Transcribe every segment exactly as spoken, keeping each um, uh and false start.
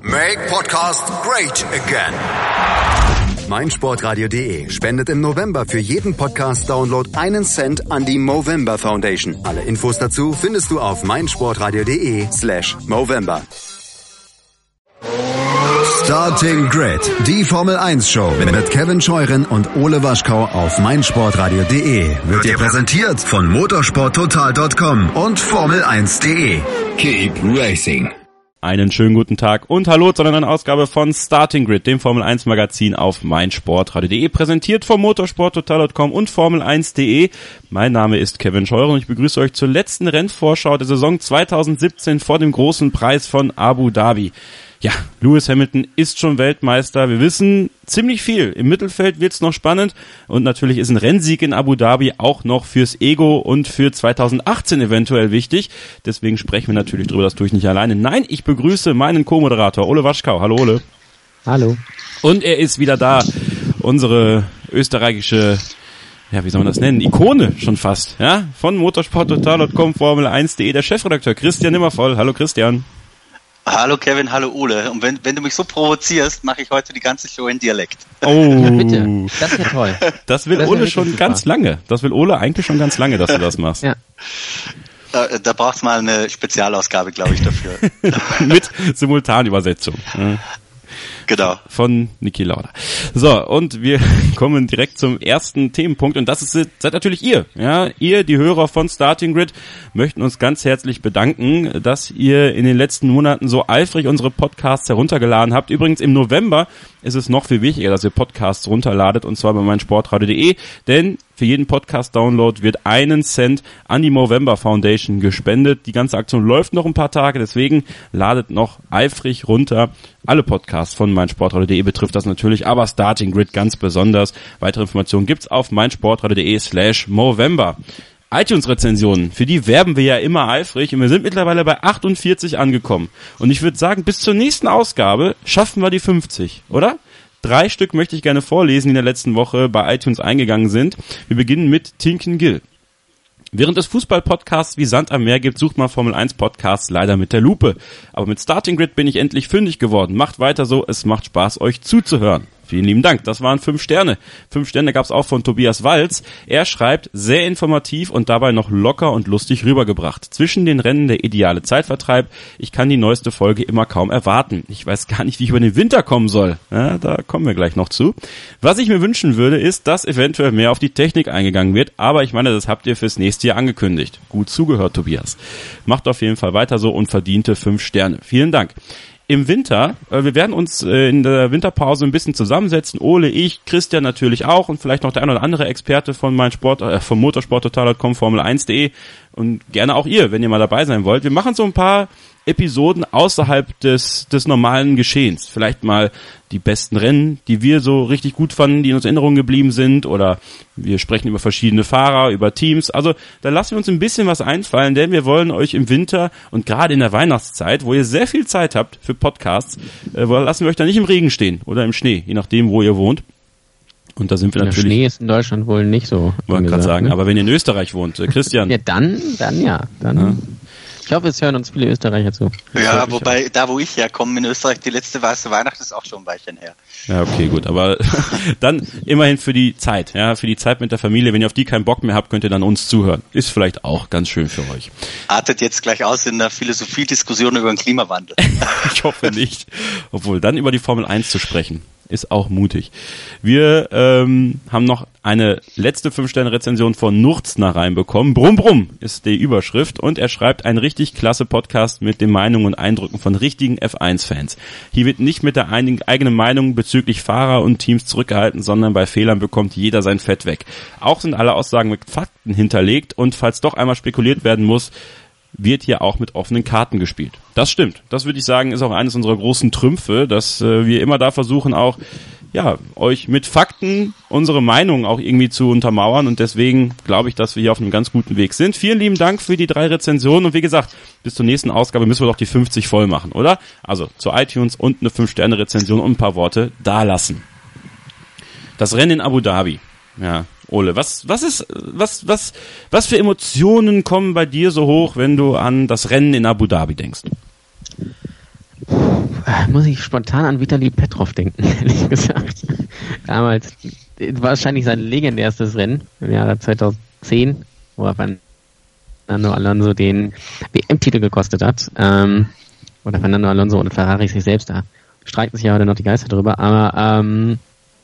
Make Podcast great again. meinsportradio punkt de spendet im November für jeden Podcast-Download einen Cent an die Movember Foundation. Alle Infos dazu findest du auf meinsportradio punkt de slash Movember. Starting Grid, die Formel eins Show mit Kevin Scheuren und Ole Waschkau auf meinsportradio punkt de wird dir präsentiert von motorsporttotal punkt com und formel eins punkt de. Keep racing. Einen schönen guten Tag und hallo zu einer neuen Ausgabe von Starting Grid, dem Formel eins Magazin auf meinsportradio punkt de, präsentiert von motorsporttotal punkt com und formel eins punkt de. Mein Name ist Kevin Scheuren und ich begrüße euch zur letzten Rennvorschau der Saison zwanzig siebzehn vor dem großen Preis von Abu Dhabi. Ja, Lewis Hamilton ist schon Weltmeister. Wir wissen ziemlich viel. Im Mittelfeld wird's noch spannend und natürlich ist ein Rennsieg in Abu Dhabi auch noch fürs Ego und für zwanzig achtzehn eventuell wichtig. Deswegen sprechen wir natürlich drüber, das tue ich nicht alleine. Nein, ich begrüße meinen Co-Moderator Ole Waschkau. Hallo Ole. Hallo. Und er ist wieder da. Unsere österreichische, ja, wie soll man das nennen? Ikone schon fast, ja? Von motorsporttotal punkt com, formel eins punkt de, der Chefredakteur Christian Nimmervoll. Hallo Christian. Hallo Kevin, hallo Ole. Und wenn, wenn du mich so provozierst, mache ich heute die ganze Show in Dialekt. Oh, ja, bitte. Das wäre toll. Das will das Ole schon super. ganz lange. Das will Ole eigentlich schon ganz lange, dass du das machst. Ja. Da, da braucht's mal eine Spezialausgabe, glaube ich, dafür. Mit Simultanübersetzung. Ja. Genau. Von Niki Lauda. So, und wir kommen direkt zum ersten Themenpunkt und das ist, seid natürlich ihr. Ja, ihr, die Hörer von Starting Grid, möchten uns ganz herzlich bedanken, dass ihr in den letzten Monaten so eifrig unsere Podcasts heruntergeladen habt. Übrigens im November ist es noch viel wichtiger, dass ihr Podcasts runterladet und zwar bei meinsportradio punkt de, denn für jeden Podcast-Download wird einen Cent an die Movember Foundation gespendet. Die ganze Aktion läuft noch ein paar Tage, deswegen ladet noch eifrig runter. Alle Podcasts von meinsportradio punkt de betrifft das natürlich, aber Starting Grid ganz besonders. Weitere Informationen gibt's auf meinsportradio punkt de slash Movember. iTunes-Rezensionen, für die werben wir ja immer eifrig und wir sind mittlerweile bei achtundvierzig angekommen. Und ich würde sagen, bis zur nächsten Ausgabe schaffen wir die fünfzig, oder? Drei Stück möchte ich gerne vorlesen, die in der letzten Woche bei iTunes eingegangen sind. Wir beginnen mit Tinken Gill. Während es Fußball-Podcasts wie Sand am Meer gibt, sucht man Formel eins Podcasts leider mit der Lupe. Aber mit Starting Grid bin ich endlich fündig geworden. Macht weiter so, es macht Spaß, euch zuzuhören. Vielen lieben Dank, das waren fünf Sterne. Fünf Sterne gab's auch von Tobias Walz. Er schreibt, sehr informativ und dabei noch locker und lustig rübergebracht. Zwischen den Rennen der ideale Zeitvertreib. Ich kann die neueste Folge immer kaum erwarten. Ich weiß gar nicht, wie ich über den Winter kommen soll. Ja, da kommen wir gleich noch zu. Was ich mir wünschen würde, ist, dass eventuell mehr auf die Technik eingegangen wird. Aber ich meine, das habt ihr fürs nächste Jahr angekündigt. Gut zugehört, Tobias. Macht auf jeden Fall weiter so und verdiente fünf Sterne. Vielen Dank. Im Winter, äh, wir werden uns äh, in der Winterpause ein bisschen zusammensetzen. Ole, ich, Christian natürlich auch und vielleicht noch der ein oder andere Experte von mein Sport, äh, vom motorsporttotal punkt com, formel eins punkt de und gerne auch ihr, wenn ihr mal dabei sein wollt. Wir machen so ein paar Episoden außerhalb des des normalen Geschehens. Vielleicht mal die besten Rennen, die wir so richtig gut fanden, die in uns in Erinnerung geblieben sind, oder wir sprechen über verschiedene Fahrer, über Teams. Also da lassen wir uns ein bisschen was einfallen, denn wir wollen euch im Winter und gerade in der Weihnachtszeit, wo ihr sehr viel Zeit habt für Podcasts, äh, lassen wir euch da nicht im Regen stehen oder im Schnee, je nachdem, wo ihr wohnt. Und da sind wir der natürlich. Schnee ist in Deutschland wohl nicht so. Wollte gerade sagen, ne? Aber wenn ihr in Österreich wohnt, äh, Christian. Ja, dann, dann ja, dann. Ja. Ich hoffe, es hören uns viele Österreicher zu. Das ja, wobei, da wo ich herkomme in Österreich, die letzte weiße Weihnacht ist auch schon ein Weilchen her. Ja, okay, gut, aber dann immerhin für die Zeit, ja, für die Zeit mit der Familie. Wenn ihr auf die keinen Bock mehr habt, könnt ihr dann uns zuhören. Ist vielleicht auch ganz schön für euch. Artet jetzt gleich aus in einer Philosophiediskussion über den Klimawandel. Ich hoffe nicht. Obwohl, dann über die Formel eins zu sprechen, ist auch mutig. Wir ähm, haben noch eine letzte fünf Sterne Rezension von Nurzner reinbekommen. Brumm Brumm ist die Überschrift und er schreibt, ein richtig klasse Podcast mit den Meinungen und Eindrücken von richtigen F eins Fans. Hier wird nicht mit der eigenen Meinung bezüglich Fahrer und Teams zurückgehalten, sondern bei Fehlern bekommt jeder sein Fett weg. Auch sind alle Aussagen mit Fakten hinterlegt und falls doch einmal spekuliert werden muss, wird hier auch mit offenen Karten gespielt. Das stimmt. Das würde ich sagen, ist auch eines unserer großen Trümpfe, dass äh, wir immer da versuchen, auch ja euch mit Fakten unsere Meinung auch irgendwie zu untermauern und deswegen glaube ich, dass wir hier auf einem ganz guten Weg sind. Vielen lieben Dank für die drei Rezensionen und wie gesagt, bis zur nächsten Ausgabe müssen wir doch die fünfzig voll machen, oder? Also zu iTunes und eine fünf Sterne Rezension und ein paar Worte dalassen. Das Rennen in Abu Dhabi. Ja, Ole, was, was ist, was, was, was für Emotionen kommen bei dir so hoch, wenn du an das Rennen in Abu Dhabi denkst? Muss ich spontan an Vitali Petrov denken, ehrlich gesagt. Damals wahrscheinlich sein legendärstes Rennen im Jahre zweitausendzehn, wo er Fernando Alonso den W M-Titel gekostet hat. Ähm, oder Fernando Alonso und Ferrari sich selbst, da streiten sich ja heute noch die Geister drüber. Aber ähm,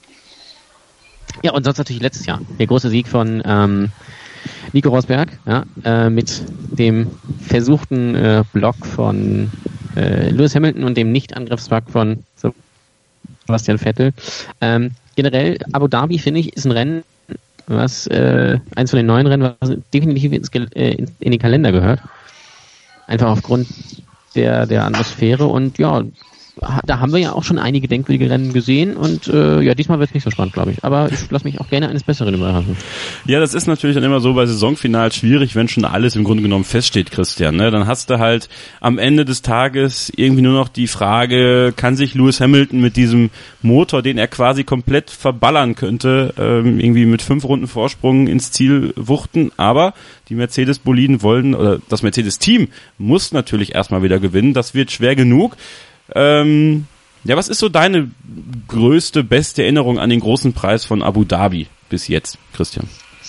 ja, und sonst natürlich letztes Jahr. Der große Sieg von ähm, Nico Rosberg, ja, äh, mit dem versuchten äh, Block von äh, Lewis Hamilton und dem Nicht-Angriffsblock von Sebastian Vettel. Ähm, generell, Abu Dhabi, finde ich, ist ein Rennen, was äh, eins von den neuen Rennen, was definitiv ins, äh, in, in den Kalender gehört. Einfach aufgrund der, der Atmosphäre und ja, da haben wir ja auch schon einige denkwürdige Rennen gesehen und äh, ja, diesmal wird es nicht so spannend, glaube ich. Aber ich lasse mich auch gerne eines Besseren überraschen. Ja, das ist natürlich dann immer so bei Saisonfinals schwierig, wenn schon alles im Grunde genommen feststeht, Christian. Ne? Dann hast du halt am Ende des Tages irgendwie nur noch die Frage, kann sich Lewis Hamilton mit diesem Motor, den er quasi komplett verballern könnte, ähm, irgendwie mit fünf Runden Vorsprung ins Ziel wuchten. Aber die Mercedes-Boliden wollen, oder das Mercedes-Team muss natürlich erstmal wieder gewinnen. Das wird schwer genug. Ähm, ja, was ist so deine größte, beste Erinnerung an den großen Preis von Abu Dhabi bis jetzt, Christian?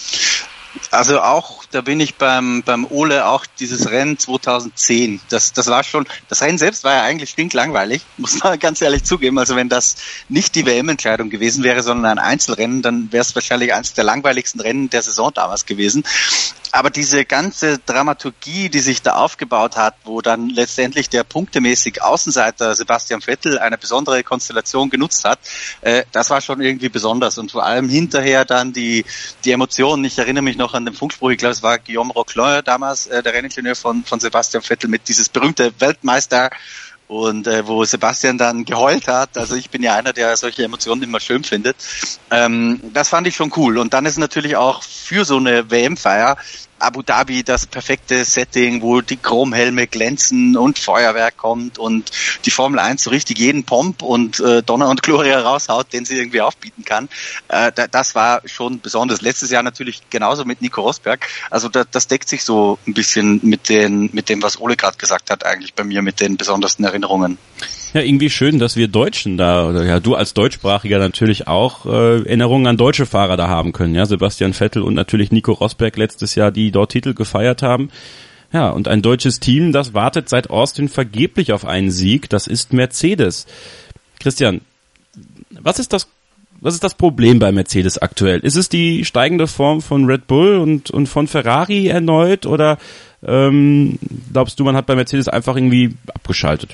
Also auch, da bin ich beim beim Ole, auch dieses Rennen zweitausendzehn. Das das war schon, das Rennen selbst war ja eigentlich stinklangweilig, muss man ganz ehrlich zugeben. Also wenn das nicht die W M-Entscheidung gewesen wäre, sondern ein Einzelrennen, dann wäre es wahrscheinlich eines der langweiligsten Rennen der Saison damals gewesen. Aber diese ganze Dramaturgie, die sich da aufgebaut hat, wo dann letztendlich der punktemäßig Außenseiter Sebastian Vettel eine besondere Konstellation genutzt hat, äh, das war schon irgendwie besonders. Und vor allem hinterher dann die die Emotionen. Ich erinnere mich noch an den Funkspruch, ich glaube, es war Guillaume Roquelin damals, äh, der Renningenieur von von Sebastian Vettel, mit dieses berühmte Weltmeister. Und äh, wo Sebastian dann geheult hat, also ich bin ja einer, der solche Emotionen immer schön findet, ähm, das fand ich schon cool. Und dann ist natürlich auch für so eine W M-Feier Abu Dhabi das perfekte Setting, wo die Chromhelme glänzen und Feuerwerk kommt und die Formel eins so richtig jeden Pomp und äh, Donner und Gloria raushaut, den sie irgendwie aufbieten kann. Äh, da, das war schon besonders. Letztes Jahr natürlich genauso mit Nico Rosberg. Also da, das deckt sich so ein bisschen mit den mit dem, was Ole gerade gesagt hat, eigentlich bei mir, mit den besondersten Erinnerungen. Ja, irgendwie schön, dass wir Deutschen da, oder ja, du als Deutschsprachiger natürlich auch äh, Erinnerungen an deutsche Fahrer da haben können. Ja, Sebastian Vettel und natürlich Nico Rosberg letztes Jahr, die dort Titel gefeiert haben. Ja, und ein deutsches Team, das wartet seit Austin vergeblich auf einen Sieg. Das ist Mercedes. Christian, was ist das, was ist das Problem bei Mercedes aktuell? Ist es die steigende Form von Red Bull und, und von Ferrari erneut? Oder ähm, glaubst du, man hat bei Mercedes einfach irgendwie abgeschaltet?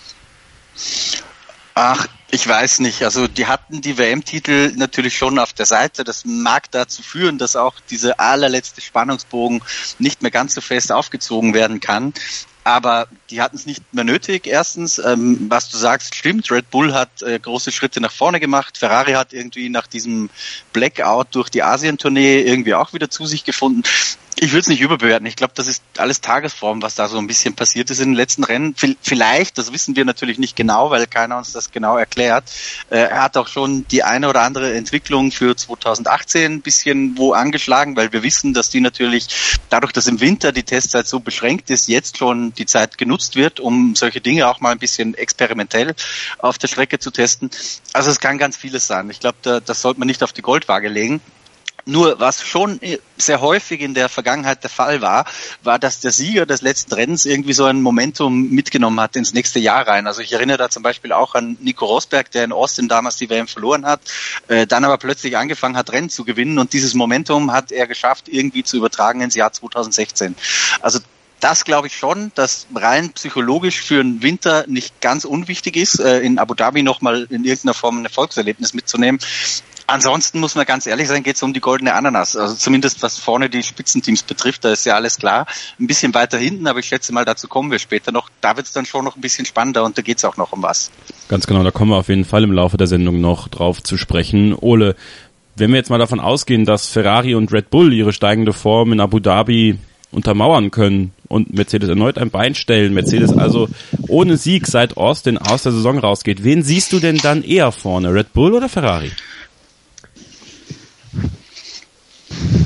Ach, ich weiß nicht. Also die hatten die W M-Titel natürlich schon auf der Seite. Das mag dazu führen, dass auch dieser allerletzte Spannungsbogen nicht mehr ganz so fest aufgezogen werden kann. Aber die hatten es nicht mehr nötig. Erstens, ähm, was du sagst, stimmt. Red Bull hat äh, große Schritte nach vorne gemacht. Ferrari hat irgendwie nach diesem Blackout durch die Asien-Tournee irgendwie auch wieder zu sich gefunden. Ich würde es nicht überbewerten. Ich glaube, das ist alles Tagesform, was da so ein bisschen passiert ist in den letzten Rennen. Vielleicht, das wissen wir natürlich nicht genau, weil keiner uns das genau erklärt. Äh, er hat auch schon die eine oder andere Entwicklung für zweitausendachtzehn ein bisschen wo angeschlagen, weil wir wissen, dass die natürlich dadurch, dass im Winter die Testzeit so beschränkt ist, jetzt schon die Zeit genutzt wird, um solche Dinge auch mal ein bisschen experimentell auf der Strecke zu testen. Also es kann ganz vieles sein. Ich glaube, da, das sollte man nicht auf die Goldwaage legen. Nur was schon sehr häufig in der Vergangenheit der Fall war, war, dass der Sieger des letzten Rennens irgendwie so ein Momentum mitgenommen hat ins nächste Jahr rein. Also ich erinnere da zum Beispiel auch an Nico Rosberg, der in Austin damals die W M verloren hat, äh, dann aber plötzlich angefangen hat, Rennen zu gewinnen, und dieses Momentum hat er geschafft, irgendwie zu übertragen ins Jahr zweitausendsechzehn. Also das glaube ich schon, dass rein psychologisch für einen Winter nicht ganz unwichtig ist, äh, in Abu Dhabi nochmal in irgendeiner Form ein Erfolgserlebnis mitzunehmen. Ansonsten muss man ganz ehrlich sein, geht es um die goldene Ananas. Also zumindest was vorne die Spitzenteams betrifft, da ist ja alles klar. Ein bisschen weiter hinten, aber ich schätze mal, dazu kommen wir später noch. Da wird es dann schon noch ein bisschen spannender, und da geht es auch noch um was. Ganz genau, da kommen wir auf jeden Fall im Laufe der Sendung noch drauf zu sprechen. Ole, wenn wir jetzt mal davon ausgehen, dass Ferrari und Red Bull ihre steigende Form in Abu Dhabi untermauern können und Mercedes erneut ein Bein stellen, Mercedes also ohne Sieg seit Austin aus der Saison rausgeht, wen siehst du denn dann eher vorne, Red Bull oder Ferrari?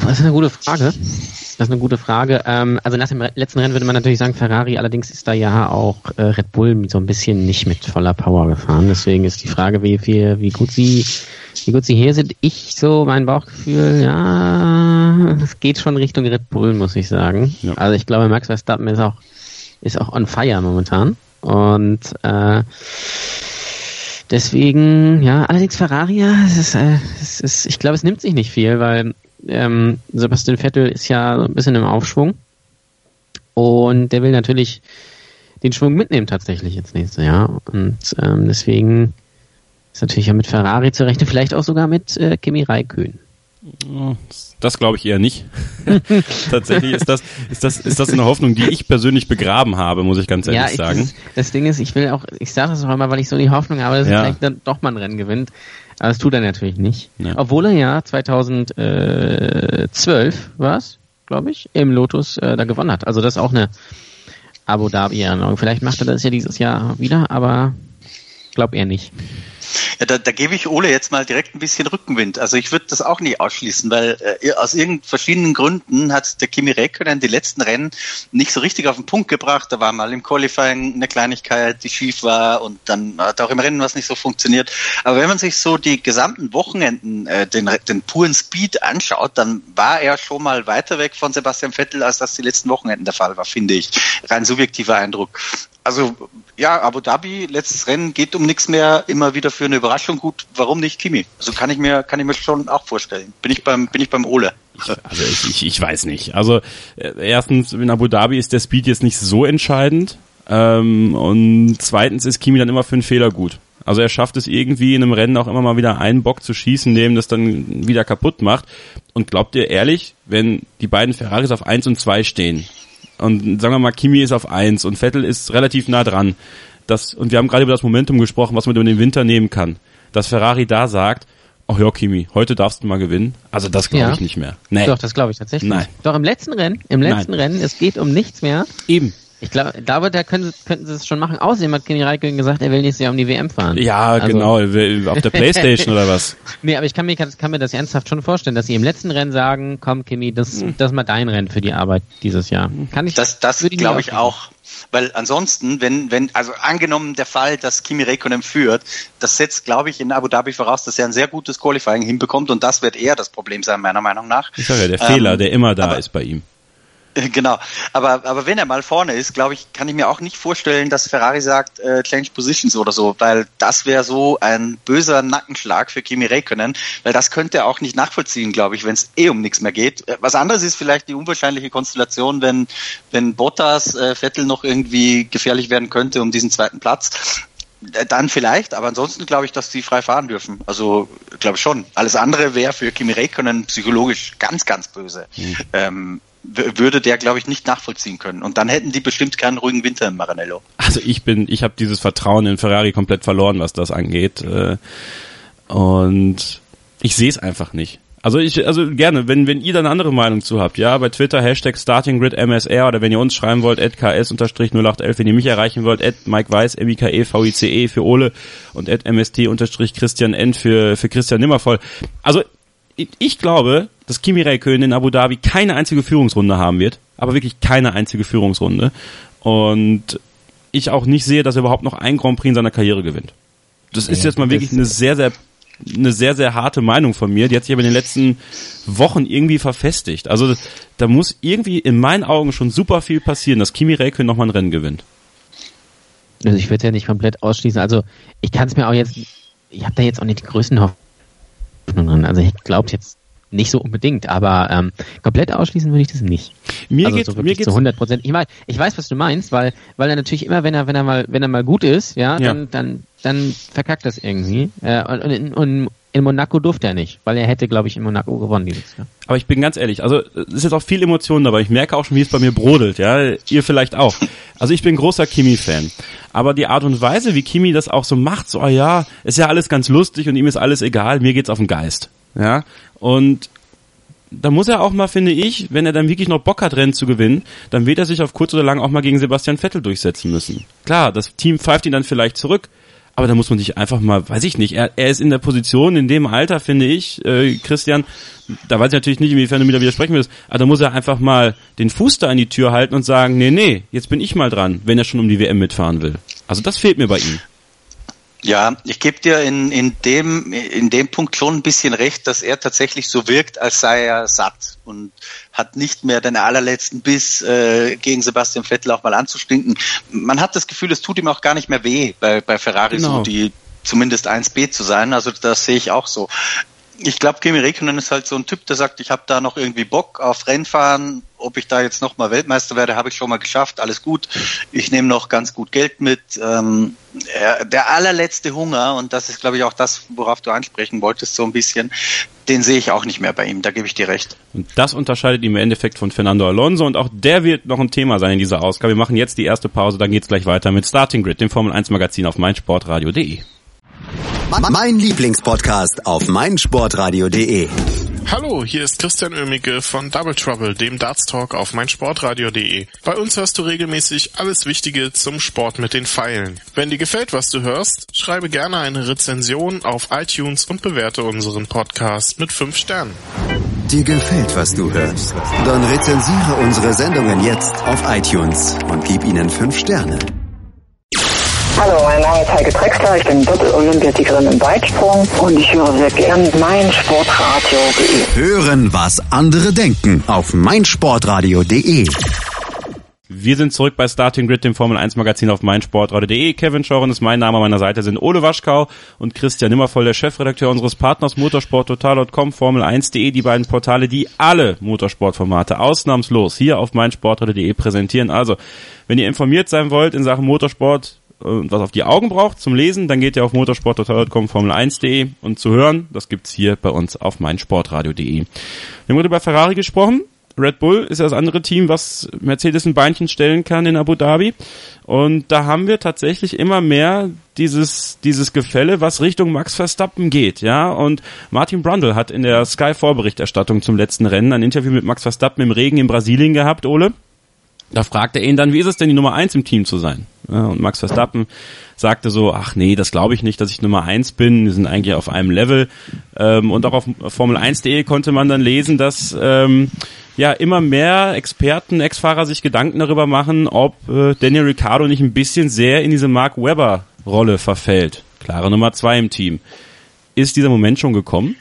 Das ist eine gute Frage. Das ist eine gute Frage. Ähm, also nach dem letzten Rennen würde man natürlich sagen Ferrari, allerdings ist da ja auch äh, Red Bull so ein bisschen nicht mit voller Power gefahren. Deswegen ist die Frage, wie viel, wie gut sie, wie gut sie hier sind. Ich so, mein Bauchgefühl, ja, es geht schon Richtung Red Bull, muss ich sagen. Ja. Also ich glaube, Max Verstappen ist auch, ist auch on fire momentan. Und äh, deswegen, ja, allerdings Ferrari, ja, es ist, äh, es ist, ich glaube, es nimmt sich nicht viel, weil ähm, Sebastian Vettel ist ja so ein bisschen im Aufschwung und der will natürlich den Schwung mitnehmen tatsächlich ins nächste Jahr und ähm, deswegen ist natürlich ja mit Ferrari zu rechnen, vielleicht auch sogar mit äh, Kimi Räikkönen. Das glaube ich eher nicht. Tatsächlich ist das, ist das, ist das eine Hoffnung, die ich persönlich begraben habe, muss ich ganz ehrlich ja, ich, sagen. Das, das Ding ist, ich will auch, ich sage das auch immer, weil ich so die Hoffnung habe, dass ja. er vielleicht dann doch mal ein Rennen gewinnt. Aber das tut er natürlich nicht. Ja. Obwohl er ja zweitausendzwölf war es, glaube ich, im Lotus äh, da gewonnen hat. Also das ist auch eine Abu Dhabi-Erinnerung. Vielleicht macht er das ja dieses Jahr wieder, aber glaub eher nicht. Ja, da, da gebe ich Ole jetzt mal direkt ein bisschen Rückenwind. Also ich würde das auch nicht ausschließen, weil äh, aus irgend verschiedenen Gründen hat der Kimi Räikkönen die letzten Rennen nicht so richtig auf den Punkt gebracht. Da war mal im Qualifying eine Kleinigkeit, die schief war und dann hat auch im Rennen was nicht so funktioniert. Aber wenn man sich so die gesamten Wochenenden äh, den, den puren Speed anschaut, dann war er schon mal weiter weg von Sebastian Vettel, als das die letzten Wochenenden der Fall war, finde ich. Rein subjektiver Eindruck. Also ja, Abu Dhabi, letztes Rennen, geht um nichts mehr, immer wieder für eine Überraschung gut. Warum nicht Kimi? Also kann ich mir kann ich mir schon auch vorstellen. Bin ich beim bin ich beim Ole. Ich, also ich, ich weiß nicht. Also äh, erstens, in Abu Dhabi ist der Speed jetzt nicht so entscheidend ähm, und zweitens ist Kimi dann immer für einen Fehler gut. Also er schafft es irgendwie in einem Rennen auch immer mal wieder einen Bock zu schießen, dem das dann wieder kaputt macht. Und glaubt ihr ehrlich, wenn die beiden Ferraris auf eins und zwei stehen, und sagen wir mal, Kimi ist auf eins und Vettel ist relativ nah dran. Das, und wir haben gerade über das Momentum gesprochen, was man über den Winter nehmen kann. Dass Ferrari da sagt, ach ja, Kimi, heute darfst du mal gewinnen. Also das glaube ja. ich nicht mehr. Nee. Doch, das glaube ich tatsächlich. Nein. Doch, im letzten Rennen, im letzten Nein. Rennen, es geht um nichts mehr. Eben. Ich glaube, da, da können, könnten sie es schon machen. Außerdem hat Kimi Räikkönen gesagt, er will nächstes Jahr um die W M fahren. Ja, also. Genau, auf der Playstation oder was? Nee, aber ich kann mir, kann mir das ernsthaft schon vorstellen, dass sie im letzten Rennen sagen, komm Kimi, das, hm. das ist mal dein Rennen für die Arbeit dieses Jahr. Kann ich, das das glaube ich auch. Weil ansonsten, wenn, wenn, also angenommen der Fall, dass Kimi Räikkönen führt, das setzt, glaube ich, in Abu Dhabi voraus, dass er ein sehr gutes Qualifying hinbekommt und das wird eher das Problem sein, meiner Meinung nach. Ich sage ja, der ähm, Fehler, der immer da aber, ist bei ihm. Genau, aber aber wenn er mal vorne ist, glaube ich, kann ich mir auch nicht vorstellen, dass Ferrari sagt, äh, change positions oder so, weil das wäre so ein böser Nackenschlag für Kimi Räikkönen, weil das könnte er auch nicht nachvollziehen, glaube ich, wenn es eh um nichts mehr geht. Was anderes ist vielleicht die unwahrscheinliche Konstellation, wenn wenn Bottas äh, Vettel noch irgendwie gefährlich werden könnte um diesen zweiten Platz. Dann vielleicht, aber ansonsten glaube ich, dass die frei fahren dürfen. Also glaube ich schon. Alles andere wäre für Kimi Räikkönen psychologisch ganz, ganz böse. Mhm. Ähm, würde der, glaube ich, nicht nachvollziehen können. Und dann hätten die bestimmt keinen ruhigen Winter im Maranello. Also ich bin, ich habe dieses Vertrauen in Ferrari komplett verloren, was das angeht. Und ich sehe es einfach nicht. Also ich, also gerne, wenn wenn ihr da eine andere Meinung zu habt, ja, bei Twitter Hashtag StartingGridMSR oder wenn ihr uns schreiben wollt, at ks null acht elf, wenn ihr mich erreichen wollt, at Mike Weiß, M I K E V I C E für Ole und at M S T Christian N für für Christian Nimmervoll. Also ich glaube, dass Kimi Räikkönen in Abu Dhabi keine einzige Führungsrunde haben wird, aber wirklich keine einzige Führungsrunde. Und ich auch nicht sehe, dass er überhaupt noch ein Grand Prix in seiner Karriere gewinnt. Das ist ja, jetzt mal wirklich eine sehr, sehr, eine sehr, sehr harte Meinung von mir. Die hat sich aber in den letzten Wochen irgendwie verfestigt. Also da muss irgendwie in meinen Augen schon super viel passieren, dass Kimi Räikkönen nochmal ein Rennen gewinnt. Also ich würde es ja nicht komplett ausschließen. Also ich kann es mir auch jetzt, ich habe da jetzt auch nicht die größten Hoffnungen. Also ich glaube jetzt nicht so unbedingt, aber ähm, komplett ausschließen würde ich das nicht. Mir also geht so mir geht's zu hundert Prozent. Ich weiß, ich weiß, was du meinst, weil weil er natürlich immer, wenn er wenn er mal wenn er mal gut ist, ja, ja. dann dann dann verkackt das irgendwie. Äh, und, und, und in Monaco durfte er nicht, weil er hätte, glaube ich, in Monaco gewonnen dieses Jahr. Aber ich bin ganz ehrlich, also es ist jetzt auch viel Emotion dabei. Ich merke auch schon, wie es bei mir brodelt, ja, ihr vielleicht auch. Also ich bin großer Kimi-Fan, aber die Art und Weise, wie Kimi das auch so macht, so, oh ja, ist ja alles ganz lustig und ihm ist alles egal, mir geht's auf den Geist, ja. Und da muss er auch mal, finde ich, wenn er dann wirklich noch Bock hat, Rennen zu gewinnen, dann wird er sich auf kurz oder lang auch mal gegen Sebastian Vettel durchsetzen müssen. Klar, das Team pfeift ihn dann vielleicht zurück, aber da muss man sich einfach mal, weiß ich nicht, er, er ist in der Position, in dem Alter, finde ich, äh, Christian, da weiß ich natürlich nicht, inwiefern du mir da widersprechen willst, aber da muss er einfach mal den Fuß da in die Tür halten und sagen, nee, nee, jetzt bin ich mal dran, wenn er schon um die W M mitfahren will. Also das fehlt mir bei ihm. Ja, ich gebe dir in, in dem, in dem Punkt schon ein bisschen recht, dass er tatsächlich so wirkt, als sei er satt und hat nicht mehr den allerletzten Biss, äh, gegen Sebastian Vettel auch mal anzustinken. Man hat das Gefühl, es tut ihm auch gar nicht mehr weh, bei, bei Ferrari genau. so die zumindest eins B zu sein. Also das sehe ich auch so. Ich glaube, Kimi Räikkönen ist halt so ein Typ, der sagt, ich habe da noch irgendwie Bock auf Rennfahren. Ob ich da jetzt nochmal Weltmeister werde, habe ich schon mal geschafft. Alles gut. Ich nehme noch ganz gut Geld mit. Ähm, der allerletzte Hunger, und das ist, glaube ich, auch das, worauf du ansprechen wolltest, so ein bisschen, den sehe ich auch nicht mehr bei ihm. Da gebe ich dir recht. Und das unterscheidet ihn im Endeffekt von Fernando Alonso. Und auch der wird noch ein Thema sein in dieser Ausgabe. Wir machen jetzt die erste Pause, dann geht's gleich weiter mit Starting Grid, dem Formel eins Magazin auf meinsportradio punkt de. Mein Lieblingspodcast auf meinsportradio punkt de. Hallo, hier ist Christian Oemicke von Double Trouble, dem Darts Talk auf meinsportradio punkt de. Bei uns hörst du regelmäßig alles Wichtige zum Sport mit den Pfeilen. Wenn dir gefällt, was du hörst, schreibe gerne eine Rezension auf iTunes und bewerte unseren Podcast mit fünf Sternen. Dir gefällt, was du hörst? Dann rezensiere unsere Sendungen jetzt auf iTunes und gib ihnen fünf Sterne. Hallo, mein Name ist Heike Drexler, ich bin Doppel-Olympiasiegerin im Weitsprung und ich höre sehr gern meinsportradio punkt de. Hören, was andere denken auf meinsportradio punkt de. Wir sind zurück bei Starting Grid, dem Formel eins Magazin auf meinsportradio punkt de. Kevin Scheuren ist mein Name, an meiner Seite sind Ole Waschkau und Christian Nimmervoll, der Chefredakteur unseres Partners motorsporttotal punkt com, Formel eins punkt de, die beiden Portale, die alle Motorsportformate ausnahmslos hier auf meinsportradio punkt de präsentieren. Also, wenn ihr informiert sein wollt in Sachen Motorsport und was auf die Augen braucht zum Lesen, dann geht ihr auf motorsporttotal punkt com, Formel eins punkt de, und zu hören, das gibt's hier bei uns auf meinsportradio punkt de. Wir haben heute über Ferrari gesprochen. Red Bull ist ja das andere Team, was Mercedes ein Beinchen stellen kann in Abu Dhabi. Und da haben wir tatsächlich immer mehr dieses dieses Gefälle, was Richtung Max Verstappen geht, ja. Und Martin Brundle hat in der Sky-Vorberichterstattung zum letzten Rennen ein Interview mit Max Verstappen im Regen in Brasilien gehabt, Ole. Da fragte er ihn dann, wie ist es denn, die Nummer eins im Team zu sein? Ja, und Max Verstappen sagte so, ach nee, das glaube ich nicht, dass ich Nummer eins bin, wir sind eigentlich auf einem Level. Ähm, und auch auf Formel eins punkt de konnte man dann lesen, dass ähm, ja immer mehr Experten, Ex-Fahrer sich Gedanken darüber machen, ob äh, Daniel Ricciardo nicht ein bisschen sehr in diese Mark Webber-Rolle verfällt. Klare Nummer zwei im Team. Ist dieser Moment schon gekommen?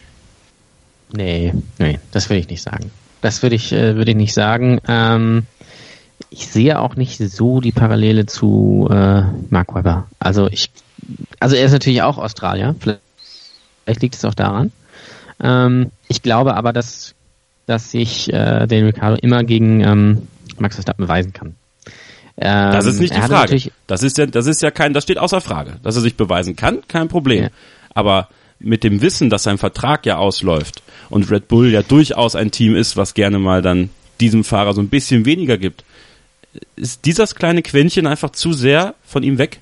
Nee, nee, das würde ich nicht sagen. Das würde ich, äh, würde ich nicht sagen. Ähm, ich sehe auch nicht so die Parallele zu äh, Mark Webber. Also ich, also er ist natürlich auch Australier. Vielleicht liegt es auch daran. Ähm, ich glaube aber, dass dass sich äh, Daniel Ricciardo immer gegen ähm, Max Verstappen beweisen kann. Ähm, das ist nicht die Frage. Das ist ja, das ist ja kein, das steht außer Frage. Dass er sich beweisen kann, kein Problem. Ja. Aber mit dem Wissen, dass sein Vertrag ja ausläuft und Red Bull ja durchaus ein Team ist, was gerne mal dann diesem Fahrer so ein bisschen weniger gibt, ist dieses kleine Quäntchen einfach zu sehr von ihm weg?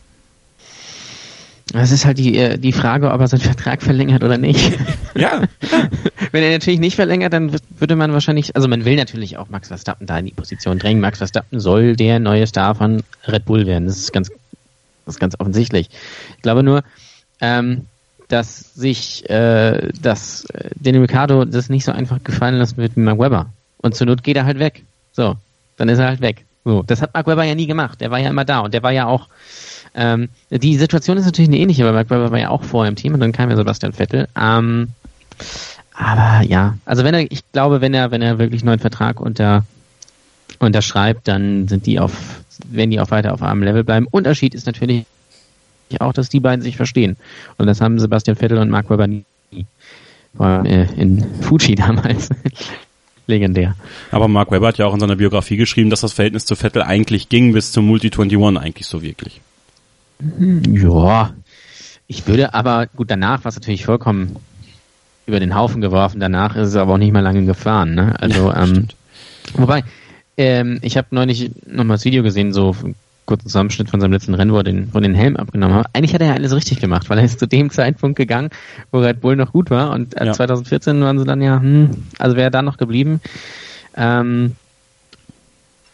Das ist halt die die Frage, ob er seinen Vertrag verlängert oder nicht. Ja. Wenn er natürlich nicht verlängert, dann würde man wahrscheinlich, also man will natürlich auch Max Verstappen da in die Position drängen. Max Verstappen soll der neue Star von Red Bull werden. Das ist ganz, das ist ganz offensichtlich. Ich glaube nur, ähm, dass sich, äh, dass äh, Daniel Ricciardo das nicht so einfach gefallen lassen wird wie Mark Webber. Und zur Not geht er halt weg. So, dann ist er halt weg. So, das hat Mark Webber ja nie gemacht. Der war ja immer da und der war ja auch. Ähm, die Situation ist natürlich eine ähnliche, weil Mark Webber war ja auch vorher im Team und dann kam ja Sebastian Vettel. Ähm, aber ja, also wenn er, ich glaube, wenn er, wenn er wirklich einen neuen Vertrag unter unterschreibt, dann sind die auf, werden die auch weiter auf einem Level bleiben. Unterschied ist natürlich auch, dass die beiden sich verstehen. Und das haben Sebastian Vettel und Mark Webber nie. War äh, in Fuji damals. Legendär. Aber Mark Webber hat ja auch in seiner Biografie geschrieben, dass das Verhältnis zu Vettel eigentlich ging bis zum Multi einundzwanzig eigentlich so wirklich. Ja, ich würde aber, gut, danach war es natürlich vollkommen über den Haufen geworfen, danach ist es aber auch nicht mehr lange gefahren, ne? Also, ja, ähm, wobei, ähm, ich habe neulich nochmal das Video gesehen, so einen kurzen Zusammenschnitt von seinem letzten Rennen, wo er den, wo er den Helm abgenommen hat. Eigentlich hat er ja alles richtig gemacht, weil er ist zu dem Zeitpunkt gegangen, wo Red Bull noch gut war und äh, ja. zwanzig vierzehn waren sie dann ja, hm, also wäre er da noch geblieben, ähm,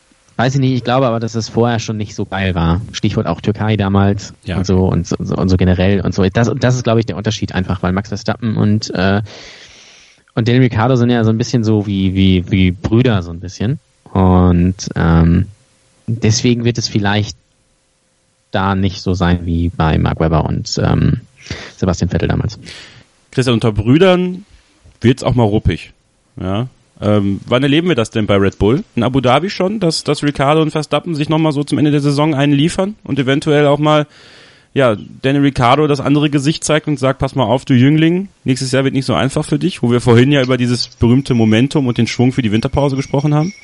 weiß ich nicht, ich glaube aber, dass es vorher schon nicht so geil war. Stichwort auch Türkei damals ja. und so und so, und so und so generell und so. Das, das ist, glaube ich, der Unterschied einfach, weil Max Verstappen und äh, und Daniel Ricciardo sind ja so ein bisschen so wie wie wie Brüder so ein bisschen und ähm, deswegen wird es vielleicht da nicht so sein wie bei Mark Webber und ähm, Sebastian Vettel damals. Christian, unter Brüdern wird's auch mal ruppig. Ja. Ähm, wann erleben wir das denn bei Red Bull? In Abu Dhabi schon, dass, dass Ricciardo und Verstappen sich nochmal so zum Ende der Saison einen liefern und eventuell auch mal, ja, Daniel Ricciardo das andere Gesicht zeigt und sagt, pass mal auf, du Jüngling, nächstes Jahr wird nicht so einfach für dich, wo wir vorhin ja über dieses berühmte Momentum und den Schwung für die Winterpause gesprochen haben?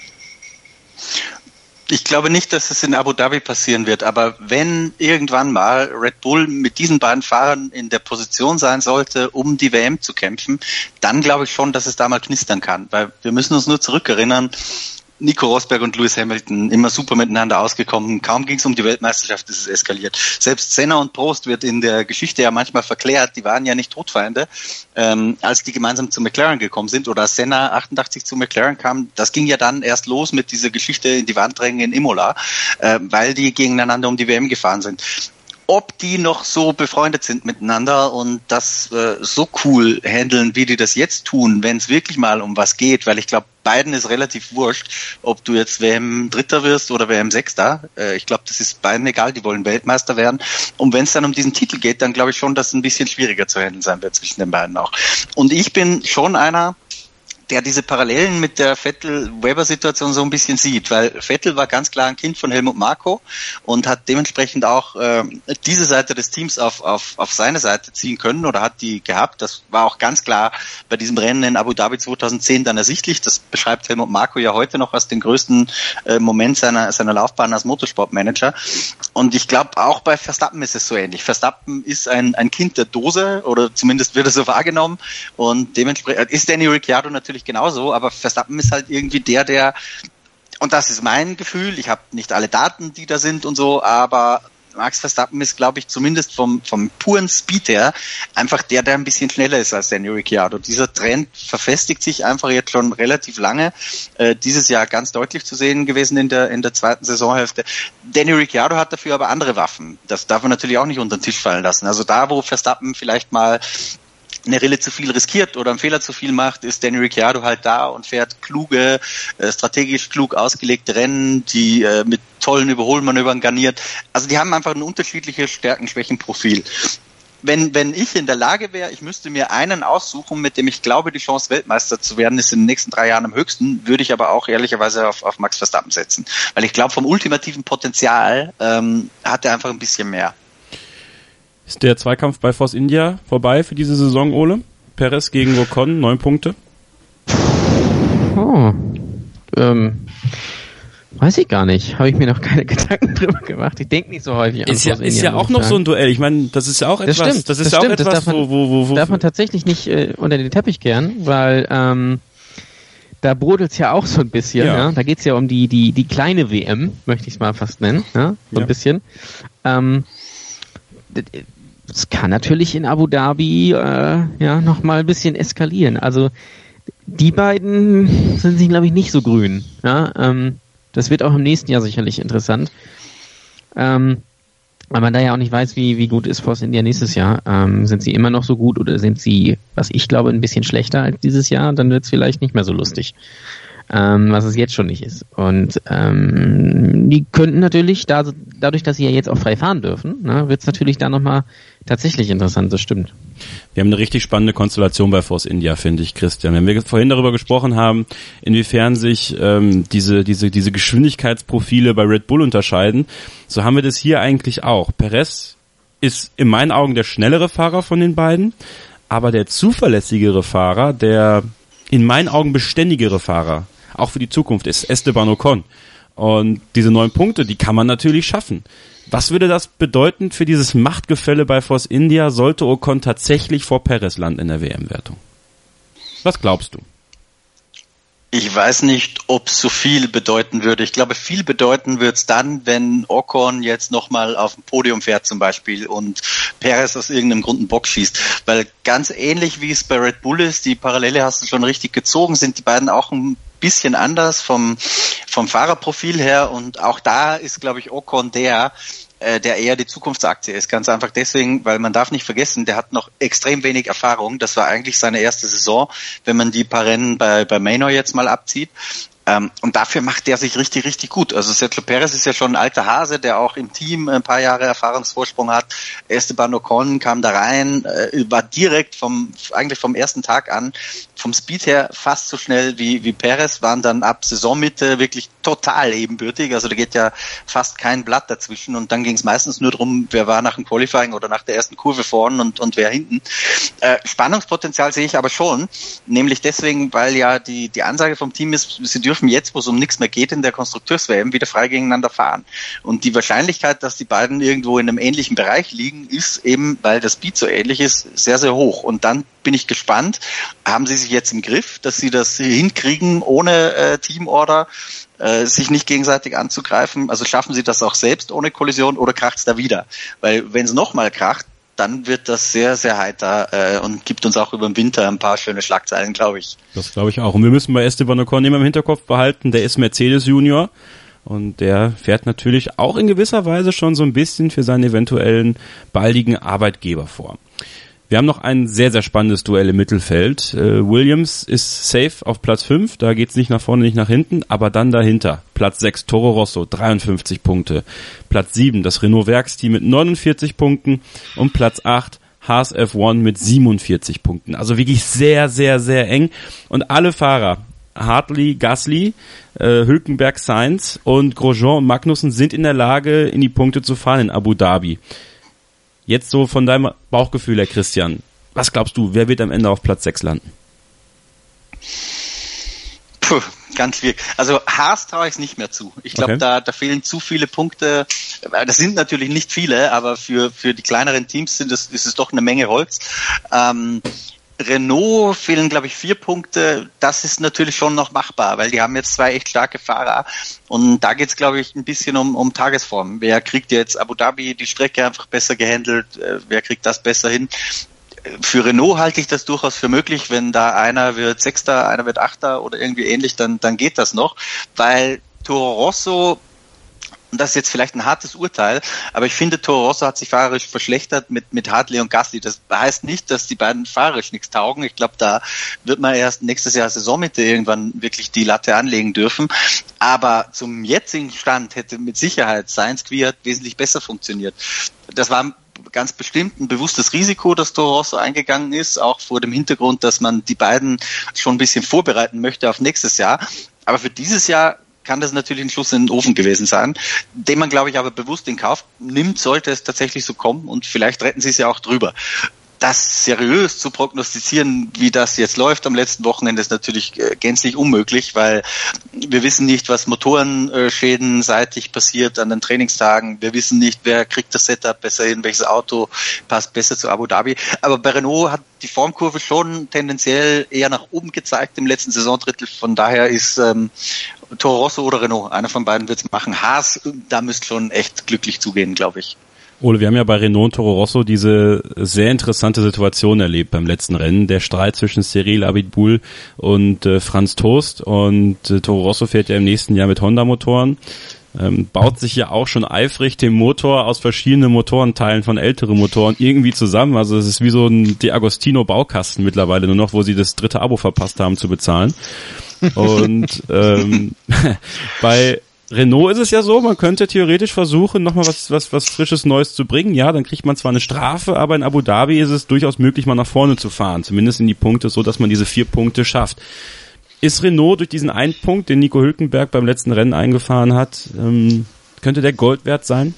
Ich glaube nicht, dass es in Abu Dhabi passieren wird, aber wenn irgendwann mal Red Bull mit diesen beiden Fahrern in der Position sein sollte, um die W M zu kämpfen, dann glaube ich schon, dass es da mal knistern kann, weil wir müssen uns nur zurückerinnern, Nico Rosberg und Lewis Hamilton immer super miteinander ausgekommen. Kaum ging es um die Weltmeisterschaft, ist es eskaliert. Selbst Senna und Prost wird in der Geschichte ja manchmal verklärt. Die waren ja nicht Todfeinde, ähm, als die gemeinsam zu McLaren gekommen sind oder als Senna achtundachtzig zu McLaren kam. Das ging ja dann erst los mit dieser Geschichte in die Wand drängen in Imola, äh, weil die gegeneinander um die W M gefahren sind. Ob die noch so befreundet sind miteinander und das äh, so cool handeln, wie die das jetzt tun, wenn es wirklich mal um was geht, weil ich glaube, beiden ist relativ wurscht, ob du jetzt W M Dritter wirst oder W M Sechster. Äh, ich glaube, das ist beiden egal, die wollen Weltmeister werden. Und wenn es dann um diesen Titel geht, dann glaube ich schon, dass es ein bisschen schwieriger zu handeln sein wird zwischen den beiden auch. Und ich bin schon einer, der diese Parallelen mit der Vettel-Weber-Situation so ein bisschen sieht, weil Vettel war ganz klar ein Kind von Helmut Marko und hat dementsprechend auch äh, diese Seite des Teams auf, auf, auf seine Seite ziehen können oder hat die gehabt. Das war auch ganz klar bei diesem Rennen in Abu Dhabi zweitausendzehn dann ersichtlich. Das beschreibt Helmut Marko ja heute noch als den größten äh, Moment seiner, seiner Laufbahn als Motorsportmanager. Und ich glaube, auch bei Verstappen ist es so ähnlich. Verstappen ist ein, ein Kind der Dose oder zumindest wird er so wahrgenommen und dementsprechend ist Daniel Ricciardo natürlich genauso, aber Verstappen ist halt irgendwie der, der, und das ist mein Gefühl, ich habe nicht alle Daten, die da sind und so, aber Max Verstappen ist, glaube ich, zumindest vom, vom puren Speed her einfach der, der ein bisschen schneller ist als Daniel Ricciardo. Dieser Trend verfestigt sich einfach jetzt schon relativ lange, äh, dieses Jahr ganz deutlich zu sehen gewesen in der, in der zweiten Saisonhälfte. Daniel Ricciardo hat dafür aber andere Waffen. Das darf man natürlich auch nicht unter den Tisch fallen lassen. Also da, wo Verstappen vielleicht mal eine Rille zu viel riskiert oder einen Fehler zu viel macht, ist Daniel Ricciardo halt da und fährt kluge, äh, strategisch klug ausgelegte Rennen, die äh, mit tollen Überholmanövern garniert. Also die haben einfach ein unterschiedliches Stärken-Schwächen-Profil. Wenn, wenn ich in der Lage wäre, ich müsste mir einen aussuchen, mit dem ich glaube, die Chance, Weltmeister zu werden, ist in den nächsten drei Jahren am höchsten, würde ich aber auch ehrlicherweise auf, auf Max Verstappen setzen. Weil ich glaube, vom ultimativen Potenzial ähm, hat er einfach ein bisschen mehr. Ist der Zweikampf bei Force India vorbei für diese Saison, Ole? Perez gegen Ocon, neun Punkte. Oh, ähm, weiß ich gar nicht. Habe ich mir noch keine Gedanken drüber gemacht. Ich denke nicht so häufig an Ist ja, Force ist India, ja auch noch so ein Duell. Ich meine, das ist ja auch etwas, das stimmt, das ist das ja auch stimmt, etwas, das darf man, wo, wo, wo, darf man tatsächlich nicht äh, unter den Teppich kehren, weil ähm, da brodelt's ja auch so ein bisschen. Ja. Ja? Da geht's ja um die die die kleine W M, möchte ich es mal fast nennen, ja? So Ja. ein bisschen. Ähm, es kann natürlich in Abu Dhabi äh, ja noch mal ein bisschen eskalieren. Also die beiden sind sich, glaube ich, nicht so grün. Ja? Ähm, das wird auch im nächsten Jahr sicherlich interessant. Ähm, weil man da ja auch nicht weiß, wie, wie gut ist Force India nächstes Jahr. Ähm, sind sie immer noch so gut oder sind sie, was ich glaube, ein bisschen schlechter als dieses Jahr? Dann wird es vielleicht nicht mehr so lustig. Ähm, was es jetzt schon nicht ist. Und ähm, die könnten natürlich, da, dadurch, dass sie ja jetzt auch frei fahren dürfen, ne, wird es natürlich da nochmal tatsächlich interessant, das stimmt. Wir haben eine richtig spannende Konstellation bei Force India, finde ich, Christian. Wenn wir vorhin darüber gesprochen haben, inwiefern sich ähm, diese diese diese Geschwindigkeitsprofile bei Red Bull unterscheiden, so haben wir das hier eigentlich auch. Perez ist in meinen Augen der schnellere Fahrer von den beiden, aber der zuverlässigere Fahrer, der in meinen Augen beständigere Fahrer, auch für die Zukunft, ist Esteban Ocon. Und diese neun Punkte, die kann man natürlich schaffen. Was würde das bedeuten für dieses Machtgefälle bei Force India, sollte Ocon tatsächlich vor Perez landen in der W M-Wertung? Was glaubst du? Ich weiß nicht, ob es so viel bedeuten würde. Ich glaube, viel bedeuten wird es dann, wenn Ocon jetzt nochmal auf dem Podium fährt zum Beispiel und Perez aus irgendeinem Grund einen Bock schießt. Weil ganz ähnlich wie es bei Red Bull ist, die Parallele hast du schon richtig gezogen, sind die beiden auch ein bisschen anders vom, vom Fahrerprofil her und auch da ist, glaube ich, Ocon der, der eher die Zukunftsaktie ist. Ganz einfach deswegen, weil man darf nicht vergessen, der hat noch extrem wenig Erfahrung. Das war eigentlich seine erste Saison, wenn man die paar Rennen bei, bei Manor jetzt mal abzieht. Ähm, und dafür macht der sich richtig, richtig gut. Also Sergio Perez ist ja schon ein alter Hase, der auch im Team ein paar Jahre Erfahrungsvorsprung hat. Esteban Ocon kam da rein, äh, war direkt vom, eigentlich vom ersten Tag an, vom Speed her fast so schnell wie, wie Perez, waren dann ab Saisonmitte wirklich total ebenbürtig. Also da geht ja fast kein Blatt dazwischen und dann ging es meistens nur darum, wer war nach dem Qualifying oder nach der ersten Kurve vorn und, und wer hinten. Äh, Spannungspotenzial sehe ich aber schon, nämlich deswegen, weil ja die, die Ansage vom Team ist, sie dürfen jetzt, wo es um nichts mehr geht in der Konstrukteurs-W M, wieder frei gegeneinander fahren. Und die Wahrscheinlichkeit, dass die beiden irgendwo in einem ähnlichen Bereich liegen, ist eben, weil das Speed so ähnlich ist, sehr, sehr hoch. Und dann bin ich gespannt, haben sie sich jetzt im Griff, dass sie das hinkriegen, ohne äh, Teamorder, äh, sich nicht gegenseitig anzugreifen? Also schaffen sie das auch selbst ohne Kollision oder kracht es da wieder? Weil wenn es nochmal kracht, dann wird das sehr, sehr heiter äh, und gibt uns auch über den Winter ein paar schöne Schlagzeilen, glaube ich. Das glaube ich auch. Und wir müssen bei Esteban Ocon immer im Hinterkopf behalten, der ist Mercedes Junior und der fährt natürlich auch in gewisser Weise schon so ein bisschen für seinen eventuellen baldigen Arbeitgeber vor. Wir haben noch ein sehr, sehr spannendes Duell im Mittelfeld. Äh, Williams ist safe auf Platz fünf, da geht's nicht nach vorne, nicht nach hinten, aber dann dahinter. Platz sechs, Toro Rosso, dreiundfünfzig Punkte. Platz sieben, das Renault-Werksteam mit neunundvierzig Punkten und Platz acht, Haas F eins mit siebenundvierzig Punkten. Also wirklich sehr, sehr, sehr eng. Und alle Fahrer, Hartley, Gasly, äh, Hülkenberg, Sainz und Grosjean und Magnussen sind in der Lage, in die Punkte zu fahren in Abu Dhabi. Jetzt so von deinem Bauchgefühl, Herr Christian, was glaubst du, wer wird am Ende auf Platz sechs landen? Puh, ganz schwierig. Also Haas traue ich es nicht mehr zu. Ich glaube, okay. da, da fehlen zu viele Punkte. Das sind natürlich nicht viele, aber für, für die kleineren Teams sind es, ist es doch eine Menge Holz. Ähm, Renault fehlen, glaube ich, vier Punkte. Das ist natürlich schon noch machbar, weil die haben jetzt zwei echt starke Fahrer. Und da geht's, glaube ich, ein bisschen um, um Tagesform. Wer kriegt jetzt Abu Dhabi die Strecke einfach besser gehandelt? Wer kriegt das besser hin? Für Renault halte ich das durchaus für möglich. Wenn da einer wird Sechster, einer wird Achter oder irgendwie ähnlich, dann, dann geht das noch. Weil Toro Rosso, und das ist jetzt vielleicht ein hartes Urteil, aber ich finde, Toro Rosso hat sich fahrerisch verschlechtert mit, mit Hartley und Gasly. Das heißt nicht, dass die beiden fahrerisch nichts taugen. Ich glaube, da wird man erst nächstes Jahr Saisonmitte irgendwann wirklich die Latte anlegen dürfen. Aber zum jetzigen Stand hätte mit Sicherheit Sainz Kvyat wesentlich besser funktioniert. Das war ganz bestimmt ein bewusstes Risiko, dass Toro Rosso eingegangen ist, auch vor dem Hintergrund, dass man die beiden schon ein bisschen vorbereiten möchte auf nächstes Jahr. Aber für dieses Jahr kann das natürlich ein Schuss in den Ofen gewesen sein, den man, glaube ich, aber bewusst in Kauf nimmt, sollte es tatsächlich so kommen und vielleicht retten sie es ja auch drüber. Das seriös zu prognostizieren, wie das jetzt läuft am letzten Wochenende, ist natürlich äh, gänzlich unmöglich, weil wir wissen nicht, was Motorenschäden seitig passiert an den Trainingstagen. Wir wissen nicht, wer kriegt das Setup besser hin, welches Auto passt besser zu Abu Dhabi. Aber bei Renault hat die Formkurve schon tendenziell eher nach oben gezeigt im letzten Saisondrittel. Von daher ist ähm, Toro Rosso oder Renault, einer von beiden wird's machen. Haas, da müsste schon echt glücklich zugehen, glaube ich. Ole, wir haben ja bei Renault und Toro Rosso diese sehr interessante Situation erlebt beim letzten Rennen. Der Streit zwischen Cyril Abiteboul und äh, Franz Tost. Und äh, Toro Rosso fährt ja im nächsten Jahr mit Honda-Motoren. Ähm, baut sich ja auch schon eifrig den Motor aus verschiedenen Motorenteilen von älteren Motoren irgendwie zusammen. Also es ist wie so ein De Agostino Baukasten mittlerweile nur noch, wo sie das dritte Abo verpasst haben zu bezahlen. Und ähm, bei Renault ist es ja so, man könnte theoretisch versuchen, nochmal was, was, was Frisches Neues zu bringen. Ja, dann kriegt man zwar eine Strafe, aber in Abu Dhabi ist es durchaus möglich, mal nach vorne zu fahren. Zumindest in die Punkte, so dass man diese vier Punkte schafft. Ist Renault durch diesen einen Punkt, den Nico Hülkenberg beim letzten Rennen eingefahren hat, ähm, könnte der Gold wert sein?